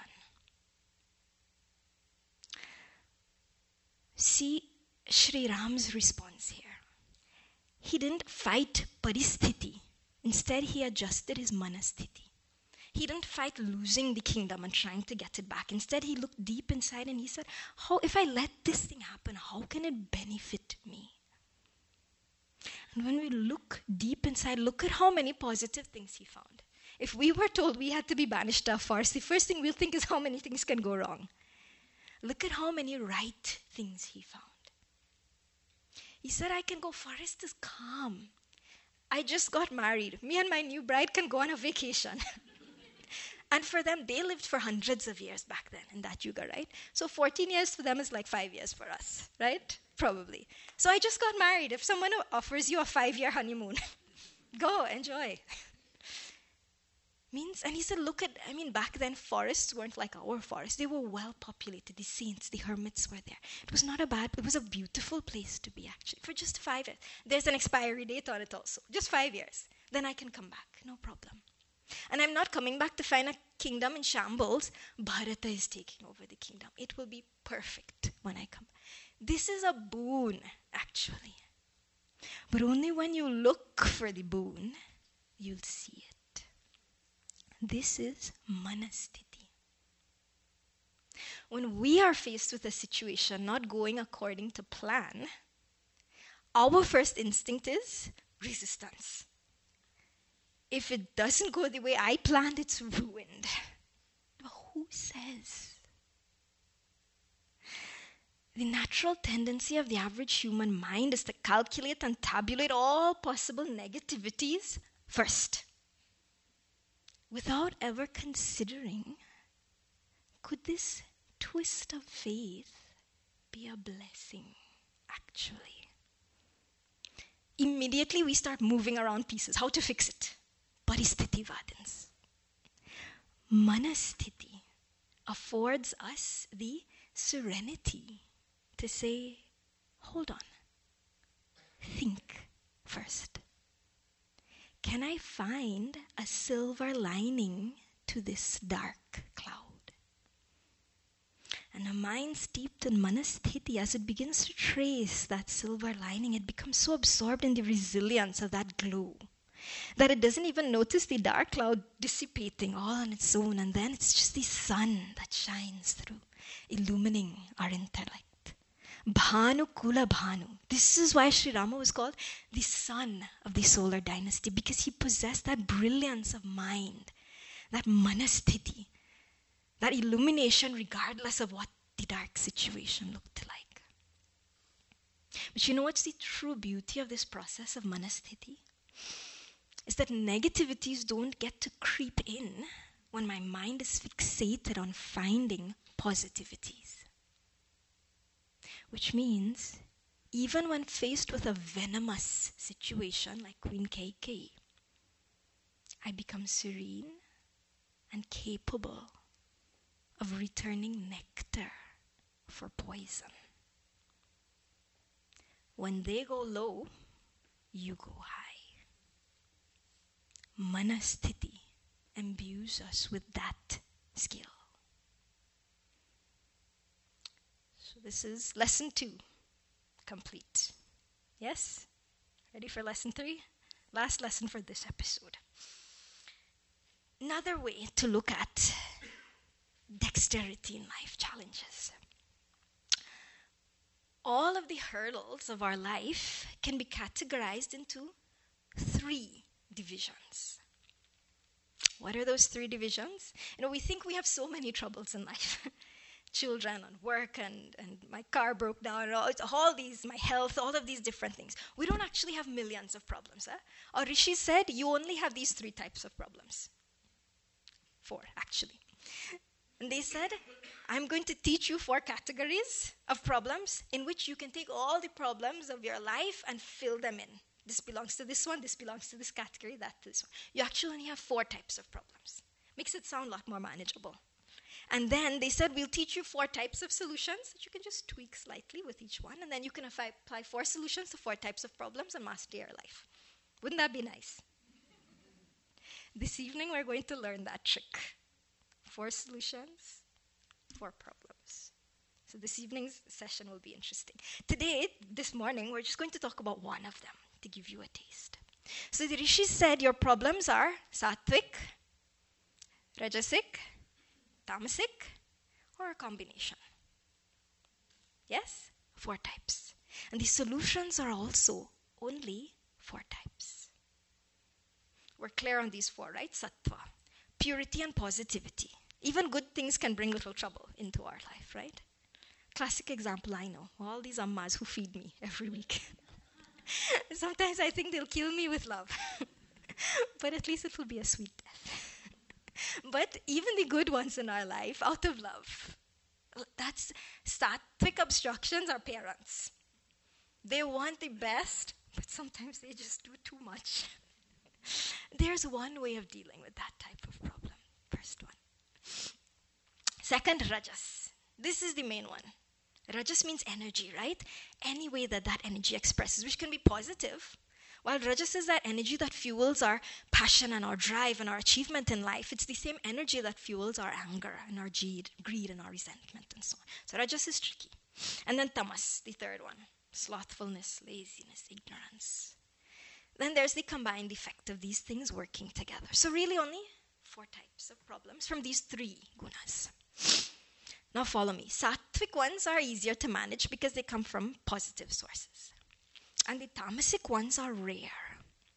See Sri Ram's response here. He didn't fight paristhiti. Instead, he adjusted his manasthiti. He didn't fight losing the kingdom and trying to get it back. Instead, he looked deep inside and he said, if I let this thing happen, how can it benefit me? And when we look deep inside, look at how many positive things he found. If we were told we had to be banished to a forest, the first thing we'll think is how many things can go wrong. Look at how many right things he found. He said, I can go, forest is calm. I just got married. Me and my new bride can go on a vacation. And for them, they lived for hundreds of years back then in that yuga, right? So 14 years for them is like 5 years for us, right? Probably. So I just got married. If someone offers you a 5-year honeymoon, go, enjoy. And he said, back then forests weren't like our forests. They were well populated. The saints, the hermits were there. It was a beautiful place to be actually, for just 5 years. There's an expiry date on it also, just 5 years. Then I can come back, no problem. And I'm not coming back to find a kingdom in shambles. Bharata is taking over the kingdom. It will be perfect when I come. This is a boon, actually. But only when you look for the boon, you'll see it. This is manasthiti. When we are faced with a situation not going according to plan, our first instinct is resistance. If it doesn't go the way I planned, it's ruined. But who says? The natural tendency of the average human mind is to calculate and tabulate all possible negativities first, without ever considering, could this twist of faith be a blessing, actually? Immediately we start moving around pieces, how to fix it. Paristhiti vadins. Manasthiti affords us the serenity to say, hold on, think first. Can I find a silver lining to this dark cloud? And a mind steeped in manasthiti, as it begins to trace that silver lining, it becomes so absorbed in the resilience of that glow that it doesn't even notice the dark cloud dissipating all on its own, and then it's just the sun that shines through, illumining our intellect. Bhanu Kula Bhanu. This is why Sri Rama was called the son of the solar dynasty, because he possessed that brilliance of mind, that manasthiti, that illumination regardless of what the dark situation looked like. But you know what's the true beauty of this process of manasthiti? Is that negativities don't get to creep in when my mind is fixated on finding positivities. Which means, even when faced with a venomous situation like Queen Keikei, I become serene and capable of returning nectar for poison. When they go low, you go high. Manasthiti imbues us with that skill. So this is lesson 2, complete. Yes? Ready for lesson 3? Last lesson for this episode. Another way to look at dexterity in life challenges. All of the hurdles of our life can be categorized into 3 divisions. What are those 3 divisions? We think we have so many troubles in life. Children and work and my car broke down, and all these, my health, all of these different things. We don't actually have millions of problems. Our Rishi said you only have these 3 types of problems. 4, actually. And they said, I'm going to teach you 4 categories of problems in which you can take all the problems of your life and fill them in This belongs to this one, this belongs to this category, that to this one. You actually only have 4 types of problems. Makes it sound a lot more manageable. And then they said, we'll teach you 4 types of solutions that you can just tweak slightly with each one. And then you can apply 4 solutions to 4 types of problems and master your life. Wouldn't that be nice? This evening, we're going to learn that trick. 4 solutions, 4 problems. So this evening's session will be interesting. Today, this morning, we're just going to talk about one of them to give you a taste. So the Rishi said your problems are sattvic, rajasic, tamasic, or a combination. Yes? 4 types. And the solutions are also only 4 types. We're clear on these 4, right? Sattva, purity and positivity. Even good things can bring little trouble into our life, right? Classic example I know. All these ammas who feed me every week. Sometimes I think they'll kill me with love. But at least it will be a sweet death. But even the good ones in our life, out of love, that's sattvic obstructions are parents. They want the best, but sometimes they just do too much. There's one way of dealing with that type of problem. First one. Second, rajas. This is the main one. Rajas means energy, right? Any way that energy expresses, which can be positive. While rajas is that energy that fuels our passion and our drive and our achievement in life, it's the same energy that fuels our anger and our greed and our resentment and so on. So rajas is tricky. And then tamas, the third one. Slothfulness, laziness, ignorance. Then there's the combined effect of these things working together. So really only 4 types of problems from these 3 gunas. Now follow me. Sattvic ones are easier to manage because they come from positive sources. And the tamasic ones are rare.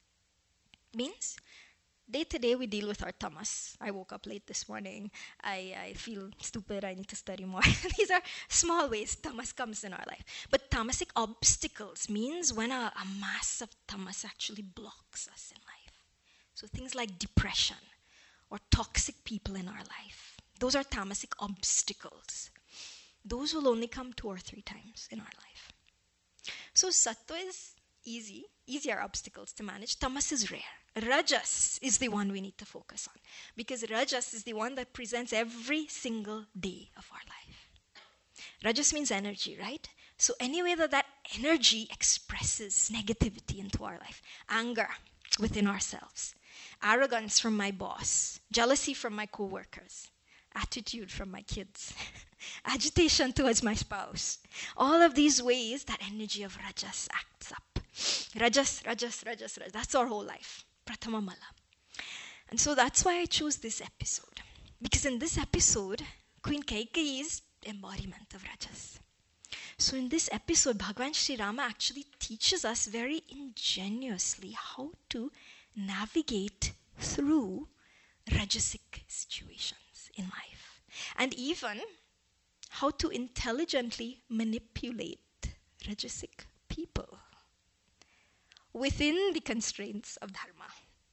Means, day to day we deal with our tamas. I woke up late this morning. I feel stupid. I need to study more. These are small ways tamas comes in our life. But tamasic obstacles means when a mass of tamas actually blocks us in life. So things like depression or toxic people in our life. Those are tamasic obstacles. Those will only come 2 or 3 times in our life. So sattva is easier obstacles to manage. Tamas is rare. Rajas is the one we need to focus on. Because rajas is the one that presents every single day of our life. Rajas means energy, right? So any way that energy expresses negativity into our life. Anger within ourselves. Arrogance from my boss. Jealousy from my co-workers. Attitude from my kids, agitation towards my spouse. All of these ways that energy of rajas acts up. Rajas. That's our whole life. Prathama mala. And so that's why I chose this episode. Because in this episode, Queen Kaikeyi's embodiment of rajas. So in this episode, Bhagwan Sri Rama actually teaches us very ingeniously how to navigate through rajasic situations in life, and even how to intelligently manipulate rajasic people within the constraints of dharma.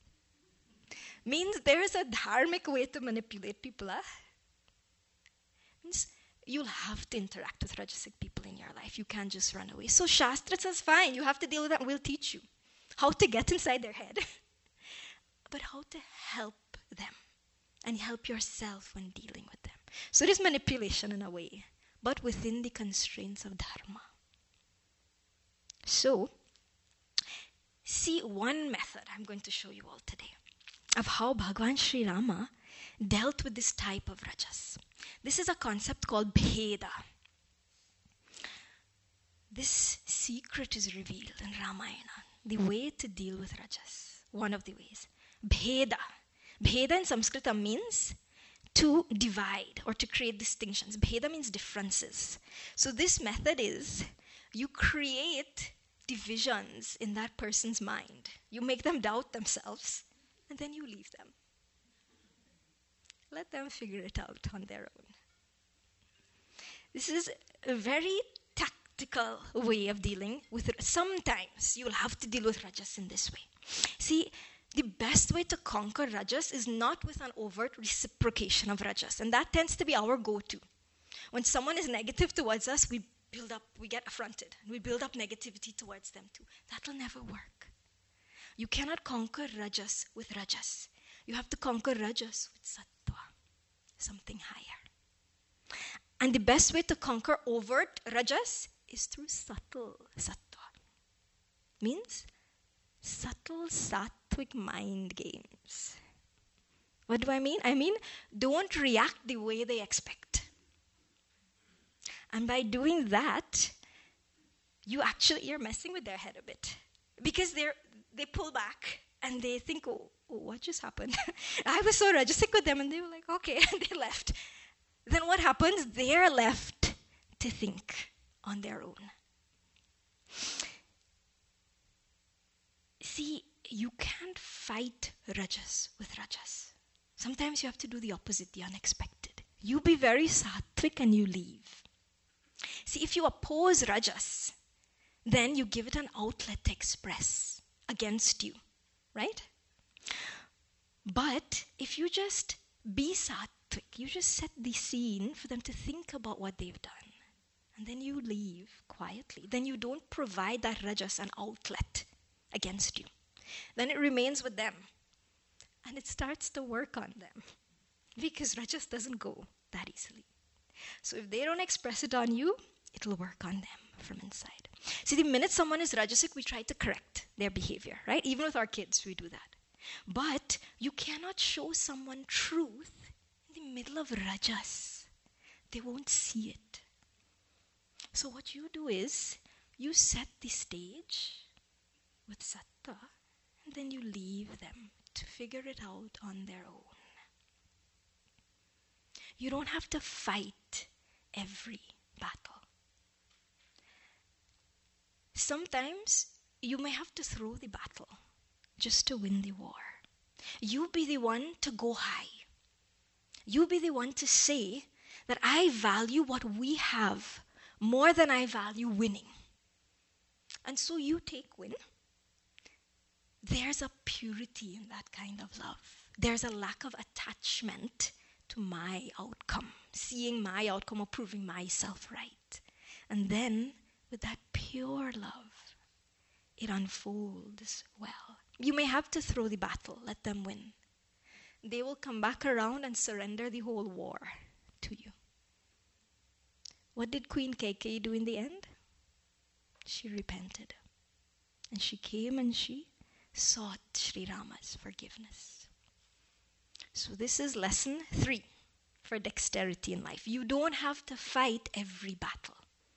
Means there is a dharmic way to manipulate people. Means you'll have to interact with rajasic people in your life. You can't just run away. So Shastra says, fine, you have to deal with that. We'll teach you how to get inside their head, but how to help them. And help yourself when dealing with them. So it is manipulation in a way, but within the constraints of dharma. So, see one method I'm going to show you all today of how Bhagwan Sri Rama dealt with this type of rajas. This is a concept called bheda. This secret is revealed in Ramayana, the way to deal with rajas. One of the ways. Bheda. Bheda in Sanskrit means to divide or to create distinctions. Bheda means differences. So this method is you create divisions in that person's mind. You make them doubt themselves, and then you leave them. Let them figure it out on their own. This is a very tactical way of dealing with it. Sometimes you'll have to deal with rajas in this way. See, the best way to conquer rajas is not with an overt reciprocation of rajas. And that tends to be our go-to. When someone is negative towards us, we get affronted. We build up negativity towards them too. That will never work. You cannot conquer rajas with rajas. You have to conquer rajas with sattva, something higher. And the best way to conquer overt rajas is through subtle sattva. Means subtle sattvic mind games. What do I mean? I mean, don't react the way they expect. And by doing that, you're messing with their head a bit. Because they pull back and they think, oh, what just happened? I was so rajasic with them, and they were like, okay, and they left. Then what happens? They're left to think on their own. See, you can't fight rajas with rajas. Sometimes you have to do the opposite, the unexpected. You be very sattvic and you leave. See, if you oppose rajas, then you give it an outlet to express against you, right? But if you just be sattvic, you just set the scene for them to think about what they've done, and then you leave quietly, then you don't provide that rajas an outlet against you. Then it remains with them, and it starts to work on them, because rajas doesn't go that easily. So if they don't express it on you, it'll work on them from inside. See, the minute someone is rajasic, we try to correct their behavior, right? Even with our kids, we do that. But you cannot show someone truth in the middle of rajas. They won't see it. So what you do is, you set the stage with sattva, and then you leave them to figure it out on their own. You don't have to fight every battle. Sometimes you may have to throw the battle just to win the war. You be the one to go high. You be the one to say that I value what we have more than I value winning. And so you take win. There's a purity in that kind of love. There's a lack of attachment to my outcome, seeing my outcome or proving myself right. And then, with that pure love, it unfolds well. You may have to throw the battle, let them win. They will come back around and surrender the whole war to you. What did Queen Kaikeyi do in the end? She repented. And she came and she sought Sri Rama's forgiveness. So this is lesson 3 for dexterity in life. You don't have to fight every battle.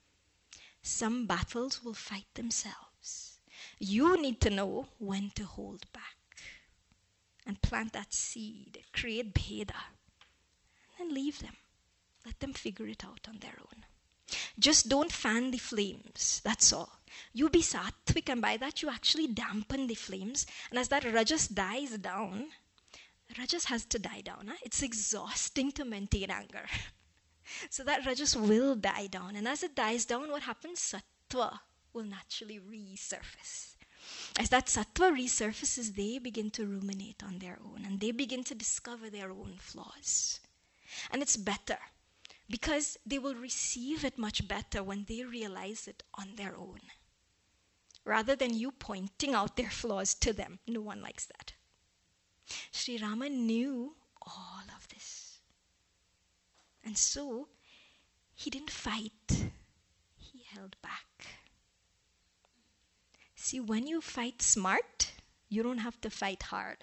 Some battles will fight themselves. You need to know when to hold back and plant that seed, create bheda, and then leave them. Let them figure it out on their own. Just don't fan the flames, that's all. You be sattvic, and by that you actually dampen the flames. And as that rajas dies down, rajas has to die down. Huh? It's exhausting to maintain anger. So that rajas will die down. And as it dies down, what happens? Sattva will naturally resurface. As that sattva resurfaces, they begin to ruminate on their own. And they begin to discover their own flaws. And it's better, because they will receive it much better when they realize it on their own, rather than you pointing out their flaws to them. No one likes that. Sri Rama knew all of this. And so, he didn't fight. He held back. See, when you fight smart, you don't have to fight hard.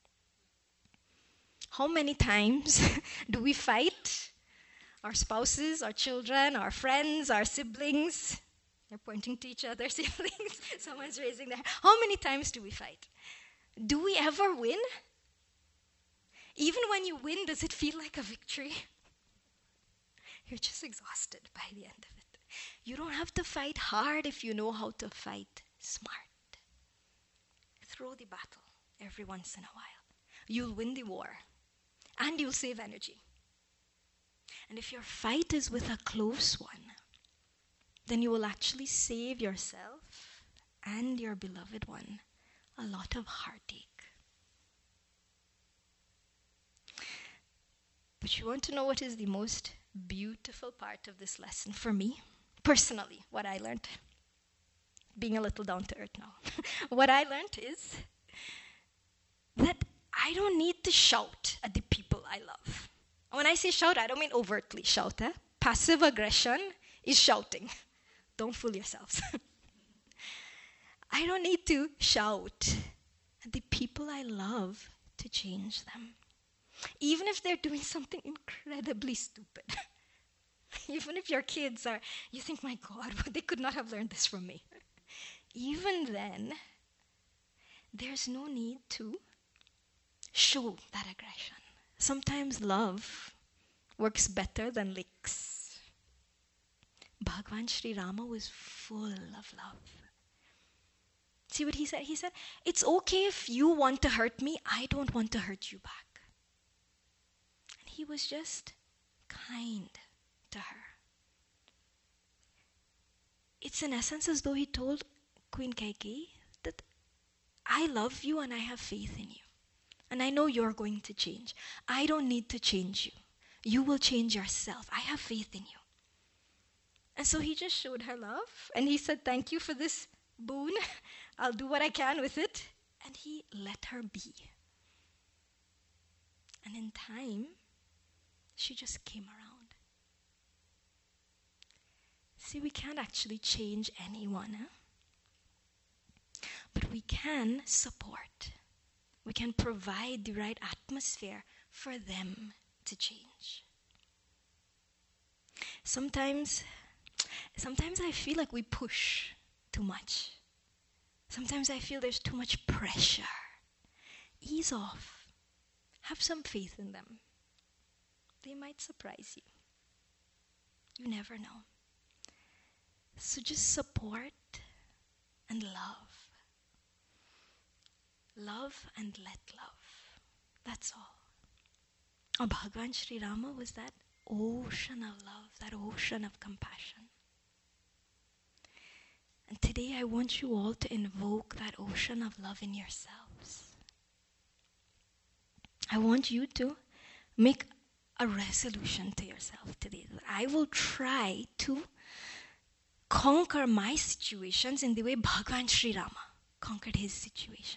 How many times do we fight our spouses, our children, our friends, our siblings? They're pointing to each other, siblings. Someone's raising their hand. How many times do we fight? Do we ever win? Even when you win, does it feel like a victory? You're just exhausted by the end of it. You don't have to fight hard if you know how to fight smart. Throw the battle every once in a while. You'll win the war, and you'll save energy. And if your fight is with a close one, then you will actually save yourself and your beloved one a lot of heartache. But you want to know what is the most beautiful part of this lesson for me? Personally, what I learned, being a little down to earth now. What I learned is that I don't need to shout at the people I love. When I say shout, I don't mean overtly shout. Passive aggression is shouting. Don't fool yourselves. I don't need to shout at the people I love to change them. Even if they're doing something incredibly stupid. Even if your kids are, you think, my God, they could not have learned this from me. Even then, there's no need to show that aggression. Sometimes love works better than licks. Bhagwan Sri Rama was full of love. See what he said? He said, it's okay if you want to hurt me, I don't want to hurt you back. And he was just kind to her. It's in essence as though he told Queen Kaikeyi that I love you and I have faith in you. And I know you're going to change. I don't need to change you. You will change yourself. I have faith in you. And so he just showed her love. And he said, thank you for this boon. I'll do what I can with it. And he let her be. And in time, she just came around. See, we can't actually change anyone. But we can support. We can provide the right atmosphere for them to change. Sometimes I feel like we push too much. Sometimes I feel there's too much pressure. Ease off. Have some faith in them. They might surprise you. You never know. So just support and love. Love and let love. That's all. Oh, Bhagwan Sri Rama was that ocean of love, that ocean of compassion. And today I want you all to invoke that ocean of love in yourselves. I want you to make a resolution to yourself today that I will try to conquer my situations in the way Bhagwan Sri Rama conquered his situations.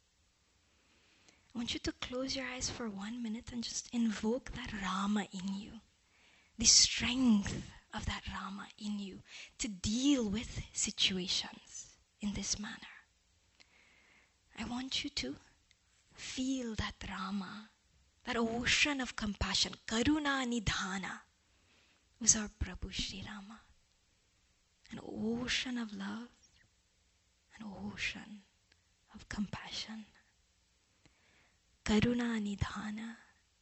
I want you to close your eyes for 1 minute and just invoke that Rama in you. The strength of that Rama in you to deal with situations in this manner. I want you to feel that Rama, that ocean of compassion. Karuna Nidhana was our Prabhu Sri Rama. An ocean of love, an ocean of compassion. Karuna Nidhana,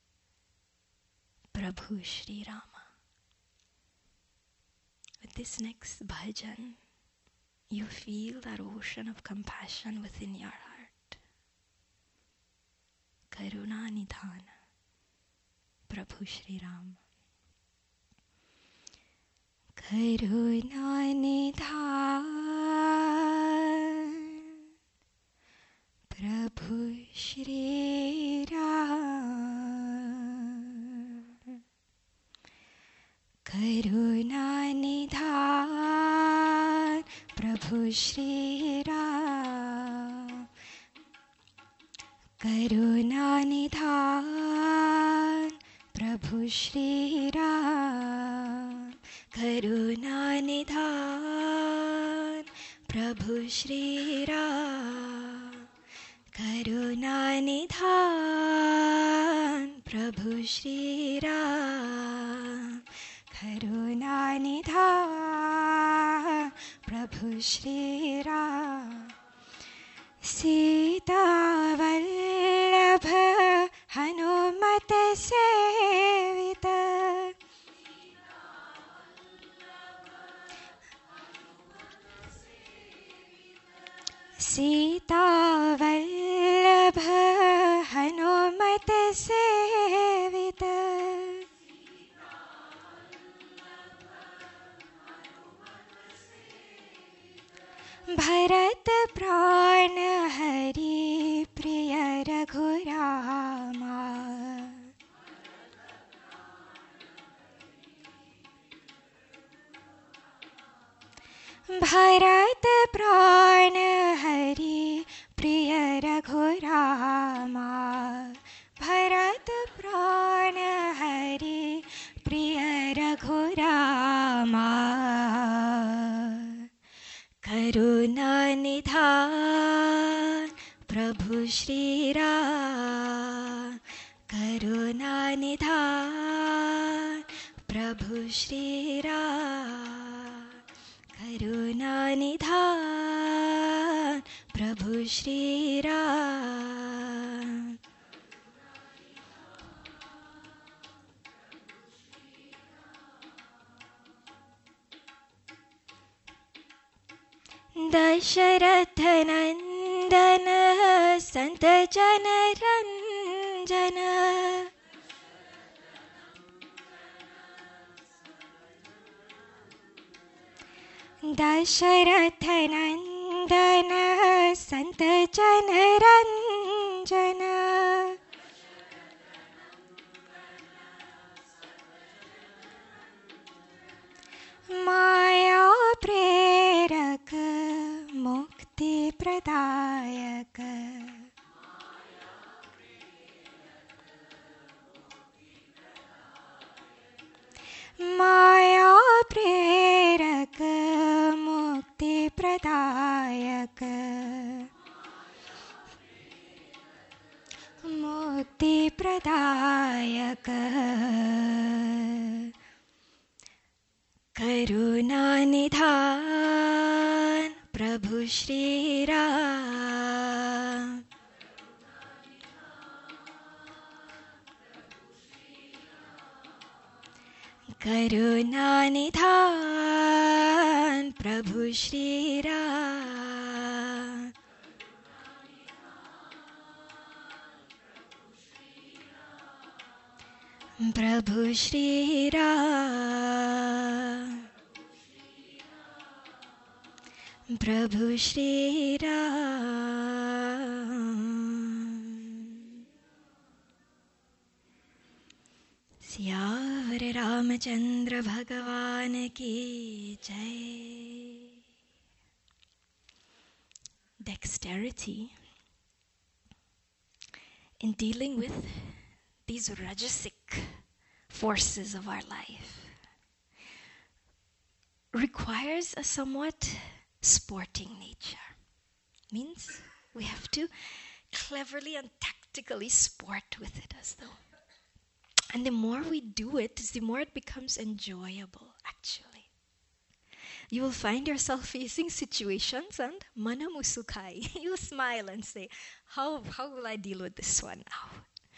Prabhu Sri Rama. With this next bhajan, you feel that ocean of compassion within your heart. Karuna Nidhana, Prabhu Sri Rama. Karuna Nidhana, Prabhu Shri Ram. Karuna Nidhan, Prabhu Shri Ram. Karuna Nidhan, Prabhu Shri Ram. Karuna Nidhan, Prabhu Shri Ram. Karuna Nidhan, Prabhu Shri Ram. Karuna Nidhan, Prabhu Shri Ram. Sita Vallabha Hanumat Sevita. Sita Vallabha Hanumat Sevita. Bharat Prana Hari Priya Raghurama. Bharat Prana Hari Priya Raghurama. Karuna Nidhan Prabhu Shri Ram. Karuna Nidhan Prabhu Shri Ram. Karuna Nidhan Prabhu Shri Ram. Dasharath नंदन संत जन रंजन. दशरथ नंदन संत जन रंजन. माया प्रेरक मुक्ति प्रदायक. माया प्रेरक मुक्ति प्रदायक. मुक्ति प्रदायक. करुणा निधान प्रभु श्री राम. करुणा निधान प्रभु श्री राम. प्रभु श्री राम. प्रभु श्री राम. सियावर रामचंद्र भगवान की जय. Dexterity in dealing with these rajasic forces of our life requires a somewhat sporting nature. Means we have to cleverly and tactically sport with it as though. And the more we do it, the more it becomes enjoyable, actually. You will find yourself facing situations and manamusukai. You'll smile and say, how will I deal with this one now?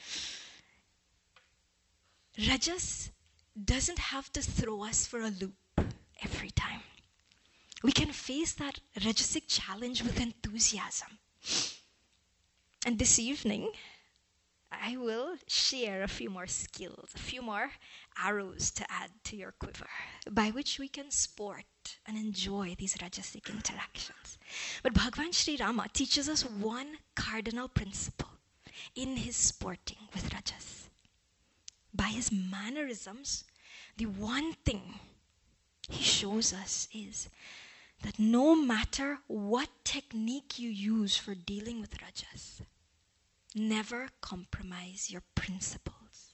Rajas doesn't have to throw us for a loop every time. We can face that rajasic challenge with enthusiasm. And this evening, I will share a few more skills, a few more arrows to add to your quiver, by which we can sport and enjoy these rajasic interactions. But Bhagavan Sri Rama teaches us one cardinal principle in his sporting with rajas. By his mannerisms, the one thing he shows us is that no matter what technique you use for dealing with rajas, never compromise your principles.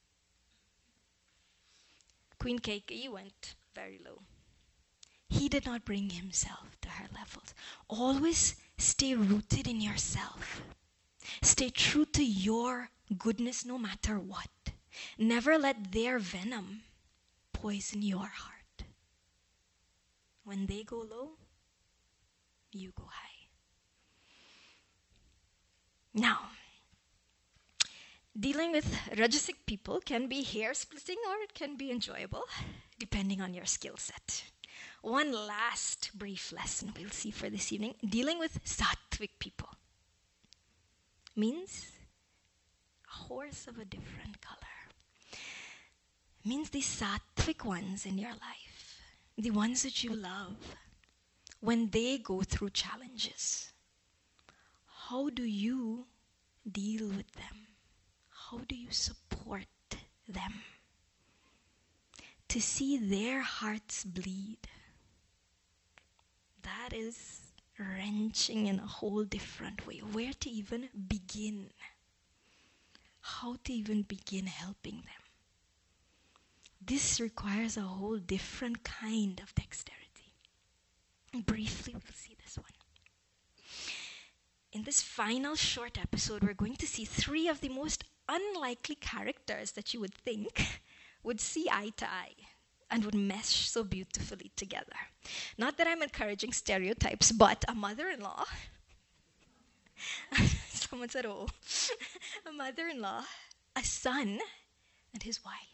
Queen Keikei went very low. He did not bring himself to her levels. Always stay rooted in yourself. Stay true to your goodness no matter what. Never let their venom poison your heart. When they go low, you go high. Now, dealing with rajasic people can be hair-splitting or it can be enjoyable, depending on your skill set. One last brief lesson we'll see for this evening. Dealing with sattvic people means a horse of a different color. Means the sattvic ones in your life, the ones that you love, when they go through challenges, how do you deal with them? How do you support them? To see their hearts bleed, that is wrenching in a whole different way. Where to even begin? How to even begin helping them? This requires a whole different kind of dexterity. Briefly, we'll see this one. In this final short episode, we're going to see three of the most unlikely characters that you would think would see eye to eye and would mesh so beautifully together. Not that I'm encouraging stereotypes, but a mother-in-law, someone said, oh, a mother-in-law, a son, and his wife.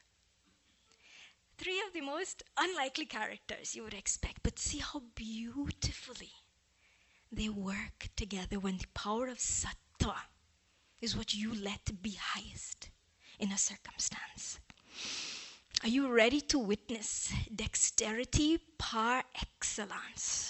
Three of the most unlikely characters you would expect, but see how beautifully they work together when the power of sattva is what you let be highest in a circumstance. Are you ready to witness dexterity par excellence?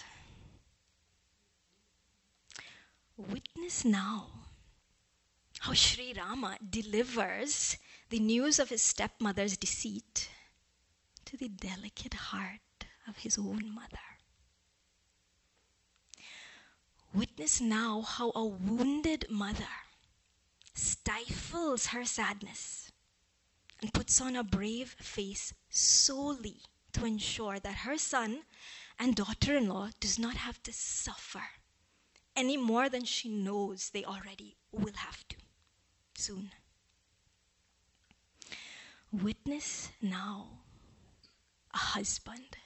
Witness now how Sri Rama delivers the news of his stepmother's deceit to the delicate heart of his own mother. Witness now how a wounded mother stifles her sadness and puts on a brave face solely to ensure that her son and daughter-in-law does not have to suffer any more than she knows they already will have to soon. Witness now a husband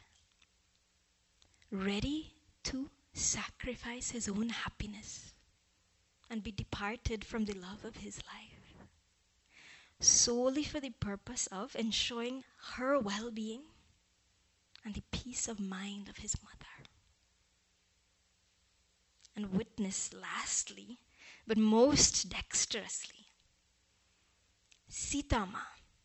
ready to sacrifice his own happiness and be departed from the love of his life solely for the purpose of ensuring her well-being and the peace of mind of his mother. And witness lastly, but most dexterously, Sitama,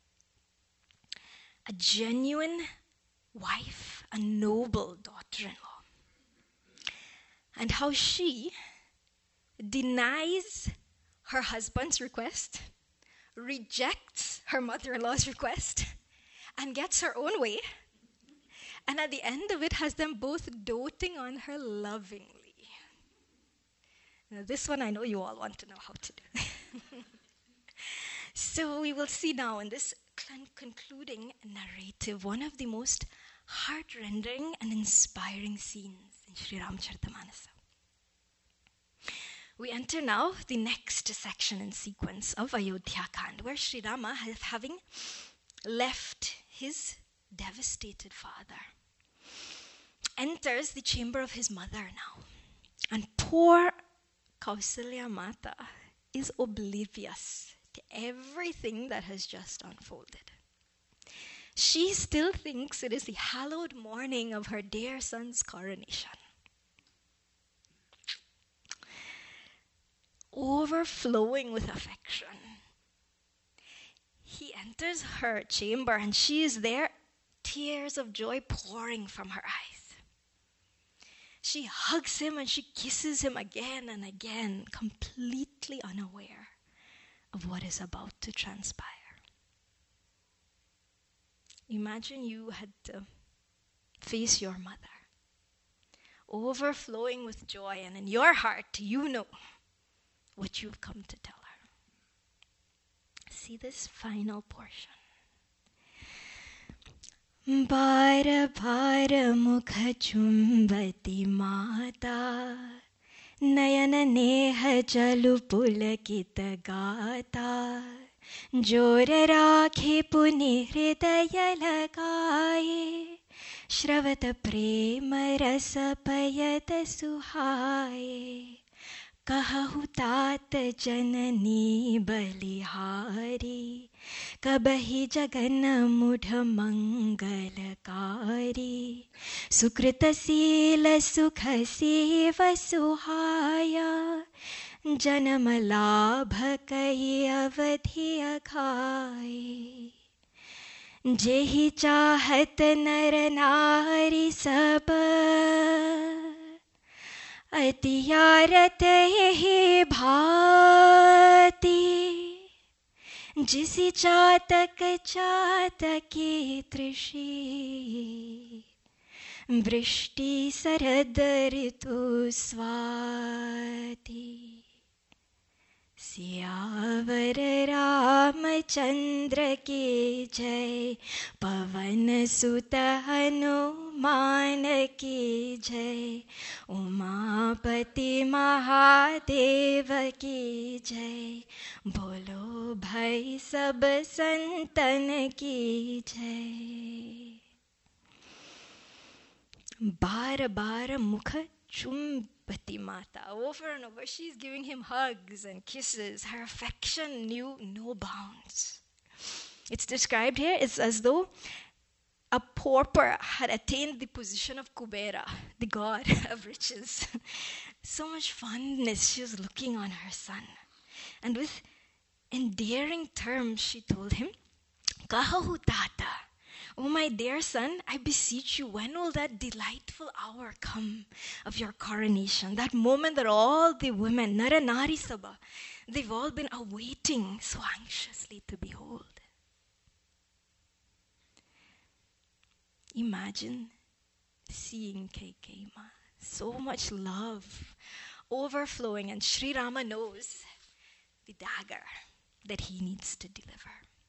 a genuine wife, a noble daughter-in-law, and how she denies her husband's request, rejects her mother-in-law's request, and gets her own way, and at the end of it has them both doting on her lovingly. Now, this one I know you all want to know how to do. So we will see now in this concluding narrative one of the most heart-rending and inspiring scenes in Sri Ramacharitamanasa. We enter now the next section and sequence of Ayodhya Kand, where Sri Rama, having left his devastated father, enters the chamber of his mother now. And poor Kausalya Mata is oblivious to everything that has just unfolded. She still thinks it is the hallowed morning of her dear son's coronation. Overflowing with affection, he enters her chamber and she is there, tears of joy pouring from her eyes. She hugs him and she kisses him again and again, completely unaware of what is about to transpire. Imagine you had to face your mother, overflowing with joy, and in your heart you know what you've come to tell her. See this final portion. Bara bara mukha chumbati mata, nayana neha jalu pulakita gata, jor rakhe puni hridaya lagaye, shravata prema rasa payata suhaye, कहु तात जननी बलिहारी, कबहि जगन मुढ़ मंगलकारी, सुकृतशील सुख save सुहाया, जन्म लाभ कहि अवधि अघाये, जेहि चाहत नर नारी सब, अतियारत यही भांति, जिसी चातक चातकी तृषि, वृष्टि शरद ऋतु स्वाति, सियावर रामचंद्र की जय, पवन सुत हनुमान हनुमान की जय, उमापति महादेव की जय, बोलो भाई सब संतन की जय. बार बार मुख चुंबती माता. Over and over, she's giving him hugs and kisses. Her affection knew no bounds. It's described here, it's as though a pauper had attained the position of Kubera, the god of riches. So much fondness she was looking on her son. And with endearing terms, she told him, Kahahu tata, oh my dear son, I beseech you, when will that delightful hour come of your coronation? That moment that all the women, Nara Nari Sabha, they've all been awaiting so anxiously to behold. Imagine seeing Kaikeyi-ma. So much love overflowing, and Sri Rama knows the dagger that he needs to deliver.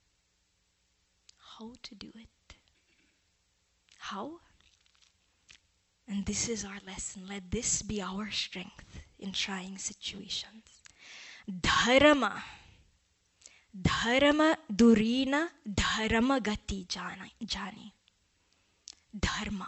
How to do it? How? And this is our lesson. Let this be our strength in trying situations. Dharma. Dharma durina dharma gati jani. Dharma.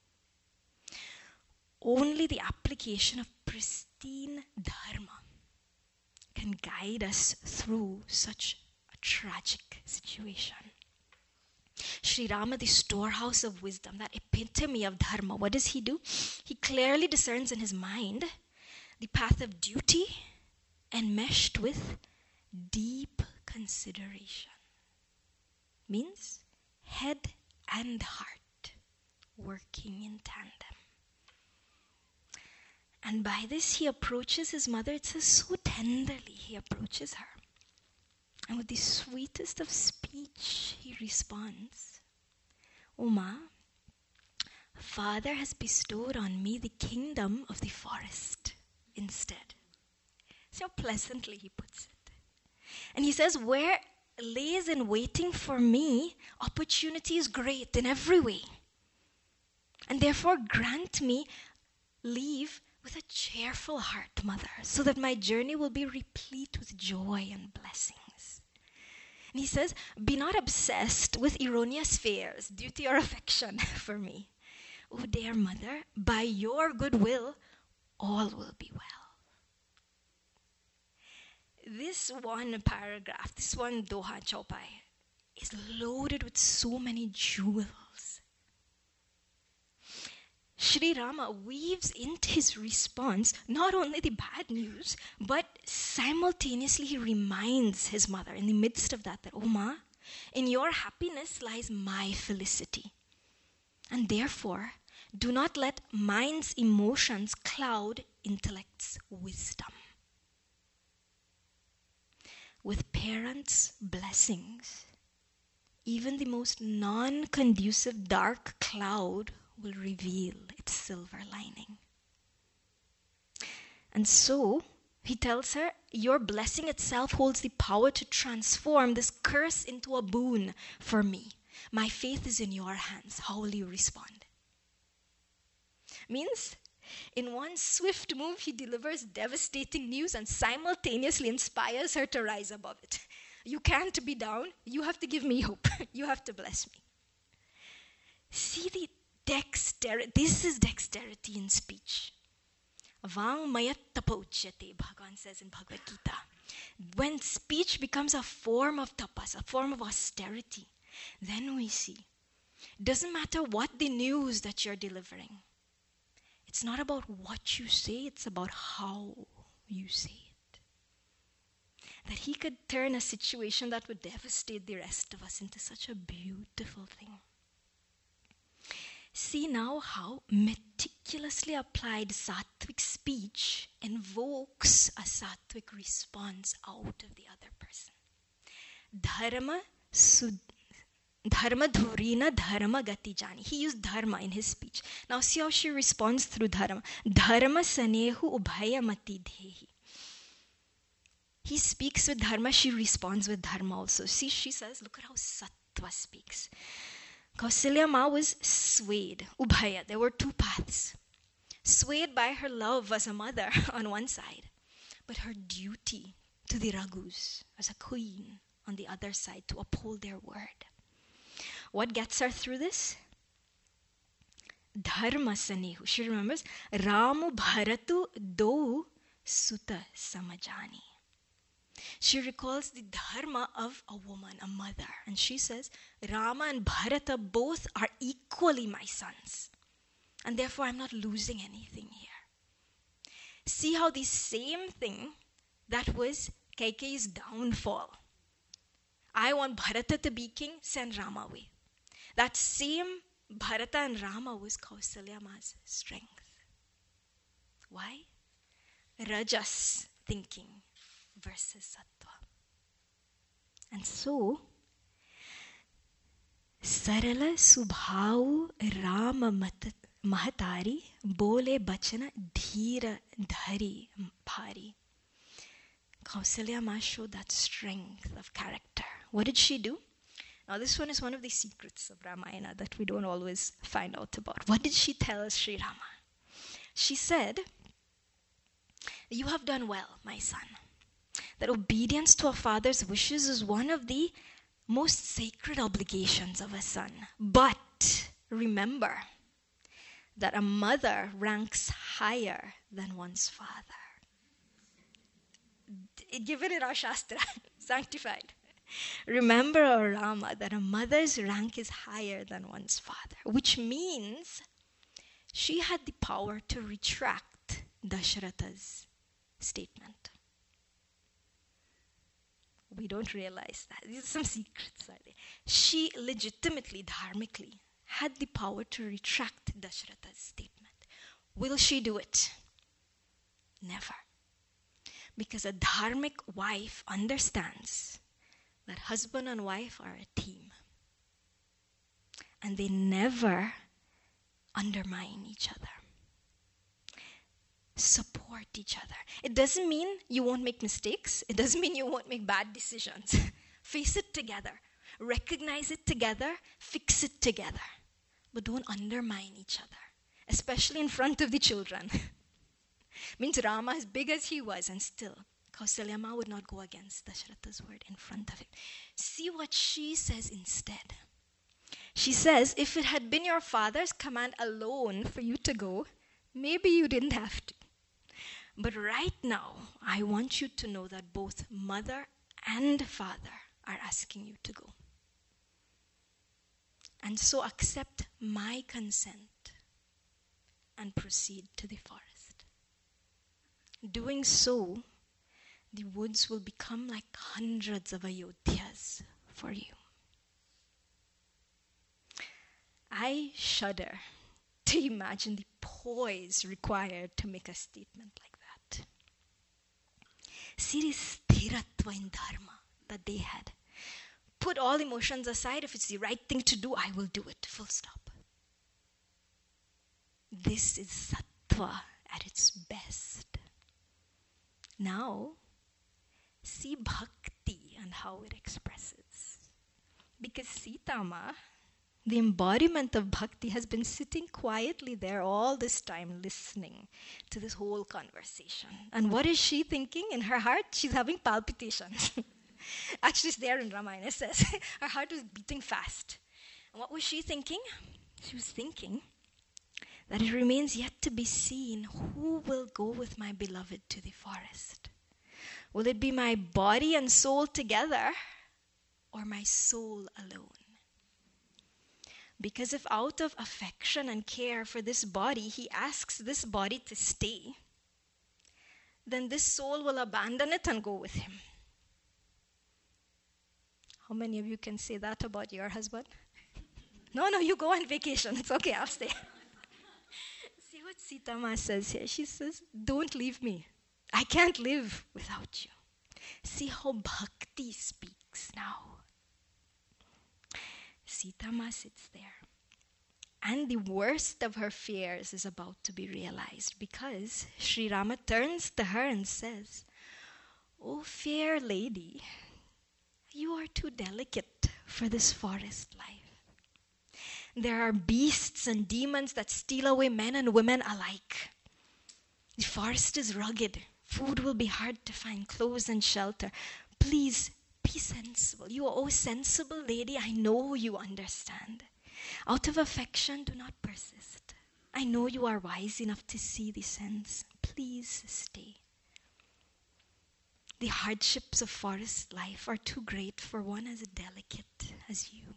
Only the application of pristine dharma can guide us through such a tragic situation. Sri Rama, the storehouse of wisdom, that epitome of dharma, what does he do? He clearly discerns in his mind the path of duty enmeshed with deep consideration. Means head and heart working in tandem. And by this he approaches his mother. It says so tenderly he approaches her. And with the sweetest of speech he responds, Uma, Father has bestowed on me the kingdom of the forest instead. See how pleasantly he puts it. And he says, where lays in waiting for me opportunity is great in every way. And therefore grant me leave with a cheerful heart, Mother, so that my journey will be replete with joy and blessings. And he says, be not obsessed with erroneous fears, duty or affection for me. Oh dear Mother, by your goodwill, all will be well. This one paragraph, this one Doha Chaupai, is loaded with so many jewels. Sri Rama weaves into his response not only the bad news, but simultaneously he reminds his mother in the midst of that, oh Ma, in your happiness lies my felicity. And therefore, do not let mind's emotions cloud intellect's wisdom. With parents' blessings, even the most non-conducive dark cloud will reveal its silver lining. And so, he tells her, your blessing itself holds the power to transform this curse into a boon for me. My faith is in your hands. How will you respond? Means, in one swift move, he delivers devastating news and simultaneously inspires her to rise above it. You can't be down. You have to give me hope. You have to bless me. See the dexterity. This is dexterity in speech. Vang mayat tapauchyate, Bhagavan says in Bhagavad Gita. When speech becomes a form of tapas, a form of austerity, then we see. Doesn't matter what the news that you're delivering. It's not about what you say, it's about how you say it. That he could turn a situation that would devastate the rest of us into such a beautiful thing. See now how meticulously applied sattvic speech invokes a sattvic response out of the other person. Dharma dhurina dharma gati jani. He used dharma in his speech. Now see how she responds through dharma. Dharma sanehu ubhaya mati dhehi. He speaks with dharma, she responds with dharma also. See, she says, look at how sattva speaks. Kausalya Ma was swayed, ubhaya, there were two paths. Swayed by her love as a mother on one side, but her duty to the Raghus as a queen on the other side to uphold their word. What gets her through this? Dharma sanehu. She remembers, Ramu bharatu do sutta samajani. She recalls the dharma of a woman, a mother. And she says, Rama and Bharata both are equally my sons. And therefore I'm not losing anything here. See how the same thing that was Kaikeyi's downfall. I want Bharata to be king, send Rama away. That same Bharata and Rama was Kausalya Ma's strength. Why? Rajas thinking versus Sattva. And so, Sarala Subhau Rama Mahatari Bole Bachana Dhira Dhari Bhari. Kausalya Ma showed that strength of character. What did she do? Now this one is one of the secrets of Ramayana that we don't always find out about. What did she tell Sri Rama? She said, you have done well, my son. That obedience to a father's wishes is one of the most sacred obligations of a son. But remember that a mother ranks higher than one's father. Given in our Shastra, sanctified. Remember, O Rama, that a mother's rank is higher than one's father, which means she had the power to retract Dasharatha's statement. We don't realize that. These are some secrets, are they? She legitimately, dharmically, had the power to retract Dasharatha's statement. Will she do it? Never. Because a dharmic wife understands that husband and wife are a team. And they never undermine each other. Support each other. It doesn't mean you won't make mistakes. It doesn't mean you won't make bad decisions. Face it together. Recognize it together. Fix it together. But don't undermine each other. Especially in front of the children. Means Rama, as big as he was, and still, Kausalya Ma would not go against Dasharatha's word in front of him. See what she says instead. She says, if it had been your father's command alone for you to go, maybe you didn't have to. But right now, I want you to know that both mother and father are asking you to go. And so accept my consent and proceed to the forest. Doing so, the woods will become like hundreds of Ayodhyas for you. I shudder to imagine the poise required to make a statement like that. See this sthiratva in dharma that they had. Put all emotions aside. If it's the right thing to do, I will do it. Full stop. This is sattva at its best. Now, see bhakti and how it expresses. Because Sita Ma, the embodiment of bhakti, has been sitting quietly there all this time listening to this whole conversation. And what is she thinking? In her heart, she's having palpitations. Actually, it's there in Ramayana, it says. Her heart was beating fast. And what was she thinking? She was thinking that it remains yet to be seen who will go with my beloved to the forest. Will it be my body and soul together, or my soul alone? Because if out of affection and care for this body, he asks this body to stay, then this soul will abandon it and go with him. How many of you can say that about your husband? No, you go on vacation. It's okay, I'll stay. See what Sita Ma says here. She says, don't leave me. I can't live without you. See how bhakti speaks now. Sita Ma sits there. And the worst of her fears is about to be realized, because Sri Rama turns to her and says, "O fair lady, you are too delicate for this forest life. There are beasts and demons that steal away men and women alike. The forest is rugged. Food will be hard to find, clothes and shelter. Please be sensible. You are, oh sensible lady, I know you understand. Out of affection, do not persist. I know you are wise enough to see the sense. Please stay. The hardships of forest life are too great for one as delicate as you.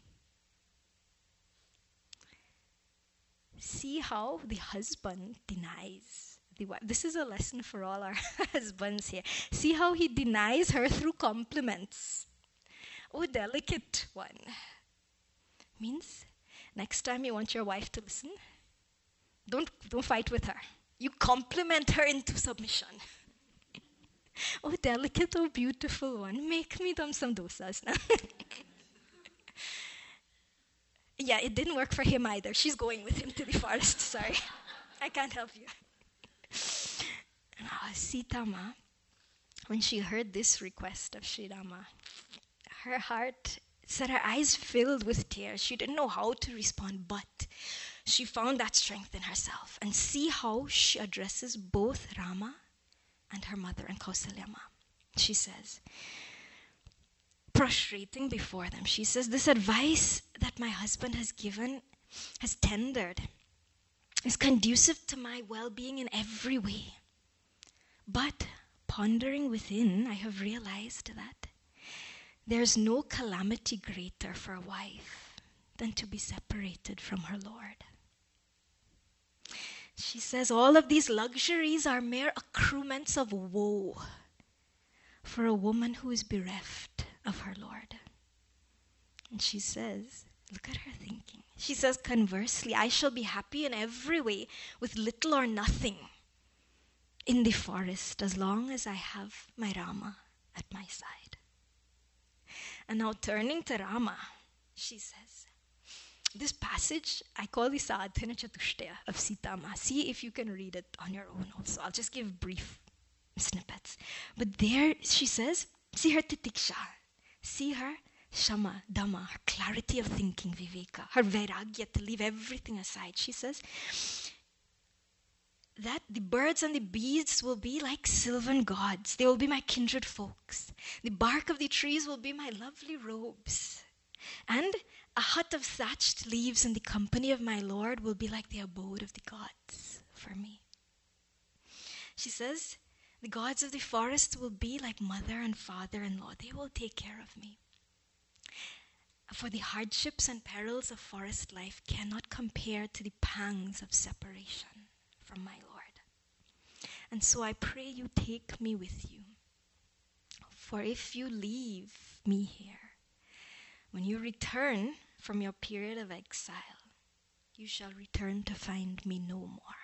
See how the husband denies the wife. This is a lesson for all our husbands here. See how he denies her through compliments. Oh, delicate one. Means next time you want your wife to listen, don't fight with her. You compliment her into submission. Oh, delicate, oh, beautiful one. Make me some dosas now. Yeah, it didn't work for him either. She's going with him to the forest. Sorry. I can't help you. Sita Ma, when she heard this request of Sri Rama, her heart said her eyes filled with tears. She didn't know how to respond, but she found that strength in herself. And see how she addresses both Rama and her mother and Kausalya Ma. She says, prostrating before them, she says, this advice that my husband has given, has tendered, is conducive to my well-being in every way. But pondering within, I have realized that there's no calamity greater for a wife than to be separated from her Lord. She says all of these luxuries are mere accoutrements of woe for a woman who is bereft of her Lord. And she says, look at her thinking. She says, conversely, I shall be happy in every way with little or nothing in the forest as long as I have my Rama at my side. And now turning to Rama, she says, this passage, I call the Sadhana Chatushtaya of Sita Ma. See if you can read it on your own also. I'll just give brief snippets. But there she says, see her titiksha, see her shama, dhamma, her clarity of thinking, viveka, her vairagya, to leave everything aside. She says that the birds and the bees will be like sylvan gods. They will be my kindred folks. The bark of the trees will be my lovely robes. And a hut of thatched leaves in the company of my Lord will be like the abode of the gods for me. She says, the gods of the forest will be like mother and father-in-law. They will take care of me. For the hardships and perils of forest life cannot compare to the pangs of separation from my Lord. And so I pray you take me with you. For if you leave me here, when you return from your period of exile, you shall return to find me no more.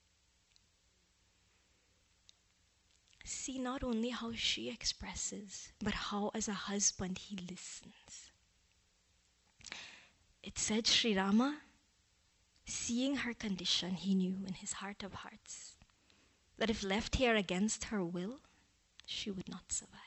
See not only how she expresses, but how as a husband he listens. It said Sri Rama, seeing her condition, he knew in his heart of hearts that if left here against her will, she would not survive.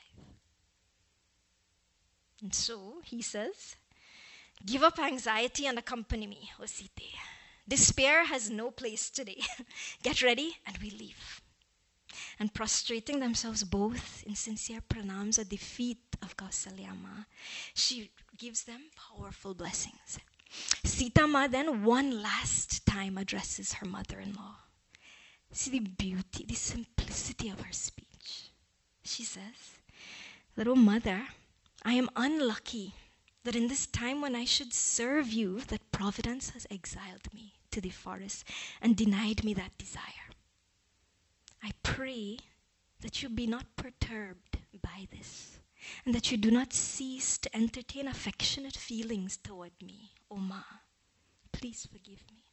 And so he says, give up anxiety and accompany me, O Sita. Despair has no place today. Get ready and we leave. And prostrating themselves both in sincere pranams at the feet of Kausalya Ma, she gives them powerful blessings. Sita Ma then one last time addresses her mother-in-law. See the beauty, the simplicity of her speech. She says, little mother, I am unlucky that in this time when I should serve you, that Providence has exiled me to the forest and denied me that desire. I pray that you be not perturbed by this, and that you do not cease to entertain affectionate feelings toward me, O Ma. Please forgive me.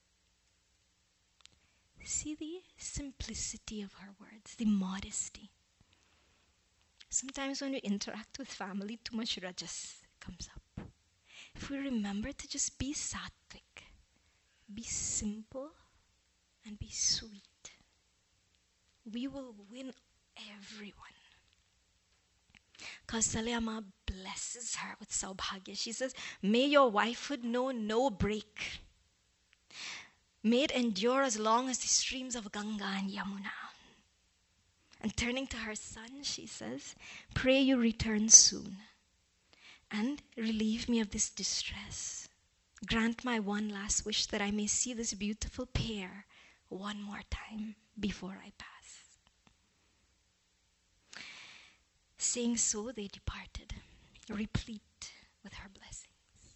See the simplicity of her words, the modesty. Sometimes when we interact with family, too much rajas comes up. If we remember to just be sattvic, be simple, and be sweet, we will win everyone. Kausalya Ma blesses her with Saubhagya. She says, may your wifehood know no break. May it endure as long as the streams of Ganga and Yamuna. And turning to her son, she says, pray you return soon and relieve me of this distress. Grant my one last wish that I may see this beautiful pair one more time before I pass. Saying so, they departed, replete with her blessings.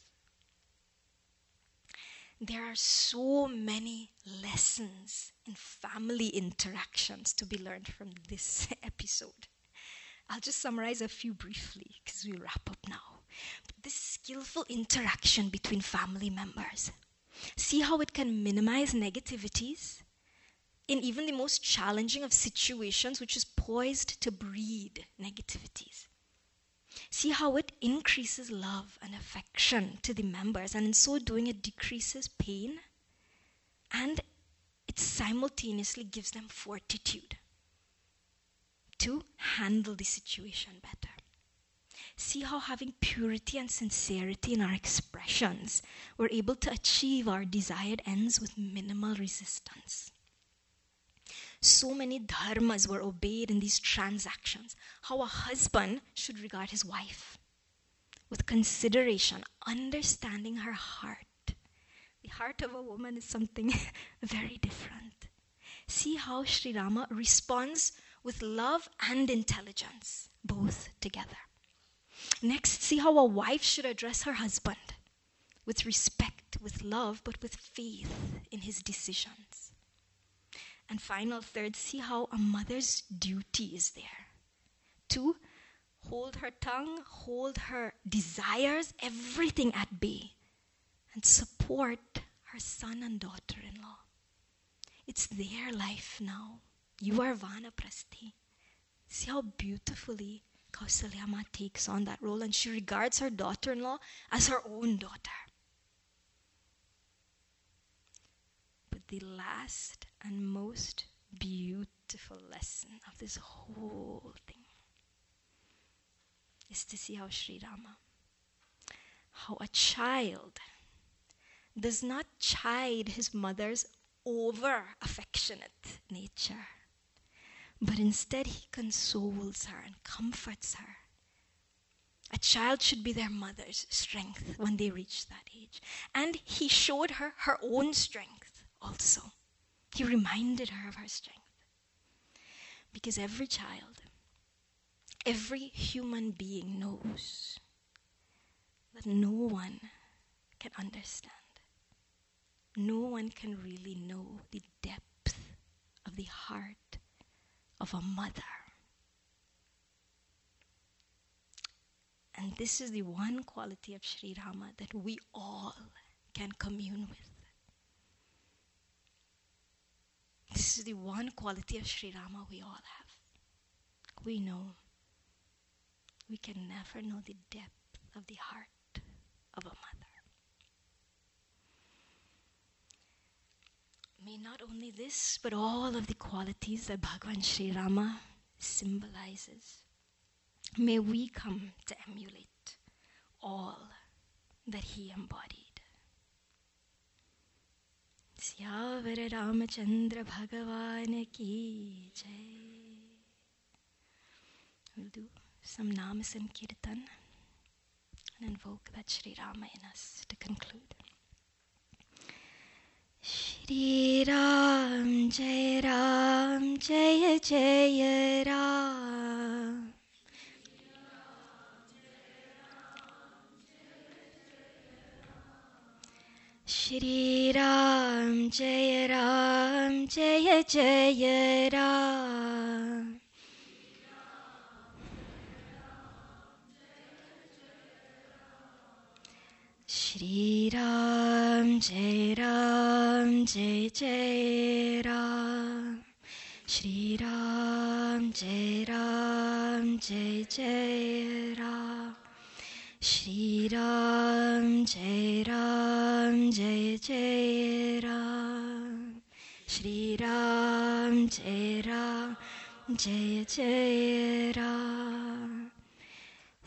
There are so many lessons in family interactions to be learned from this episode. I'll just summarize a few briefly because we wrap up now. This skillful interaction between family members. See how it can minimize negativities in even the most challenging of situations, which is poised to breed negativities. See how it increases love and affection to the members, and in so doing, it decreases pain, and it simultaneously gives them fortitude to handle the situation better. See how having purity and sincerity in our expressions, we're able to achieve our desired ends with minimal resistance. So many dharmas were obeyed in these transactions. How a husband should regard his wife with consideration, understanding her heart. The heart of a woman is something very different. See how Sri Rama responds with love and intelligence, both together. Next, see how a wife should address her husband with respect, with love, but with faith in his decisions. And final, third, see how a mother's duty is there to hold her tongue, hold her desires, everything at bay, and support her son and daughter-in-law. It's their life now. You are Vanaprasthi. See how beautifully Kausalya Ma takes on that role, and she regards her daughter-in-law as her own daughter. But the last and most beautiful lesson of this whole thing is to see how Sri Rama, how a child does not chide his mother's over-affectionate nature, but instead he consoles her and comforts her. A child should be their mother's strength when they reach that age. And he showed her her own strength also. He reminded her of her strength. Because every child, every human being knows that no one can understand. No one can really know the depth of the heart of a mother. And this is the one quality of Sri Rama that we all can commune with. This is the one quality of Sri Rama we all have. We know we can never know the depth of the heart of a mother. May not only this, but all of the qualities that Bhagavan Sri Rama symbolizes, may we come to emulate all that he embodied. Siyavara Ramachandra Bhagavan ki jai. We'll do some Nama Sankirtan and invoke that Sri Rama in us to conclude. Shri Ram, Jai Jai Ram. Shri Ram, Jai Jai Ram. Shri Ram, Jai Jai Ram. Shri Ram, Jai Jai Ram. Shri Ram, Jai Jai Ram. Shri Ram, Jai Jai Ram.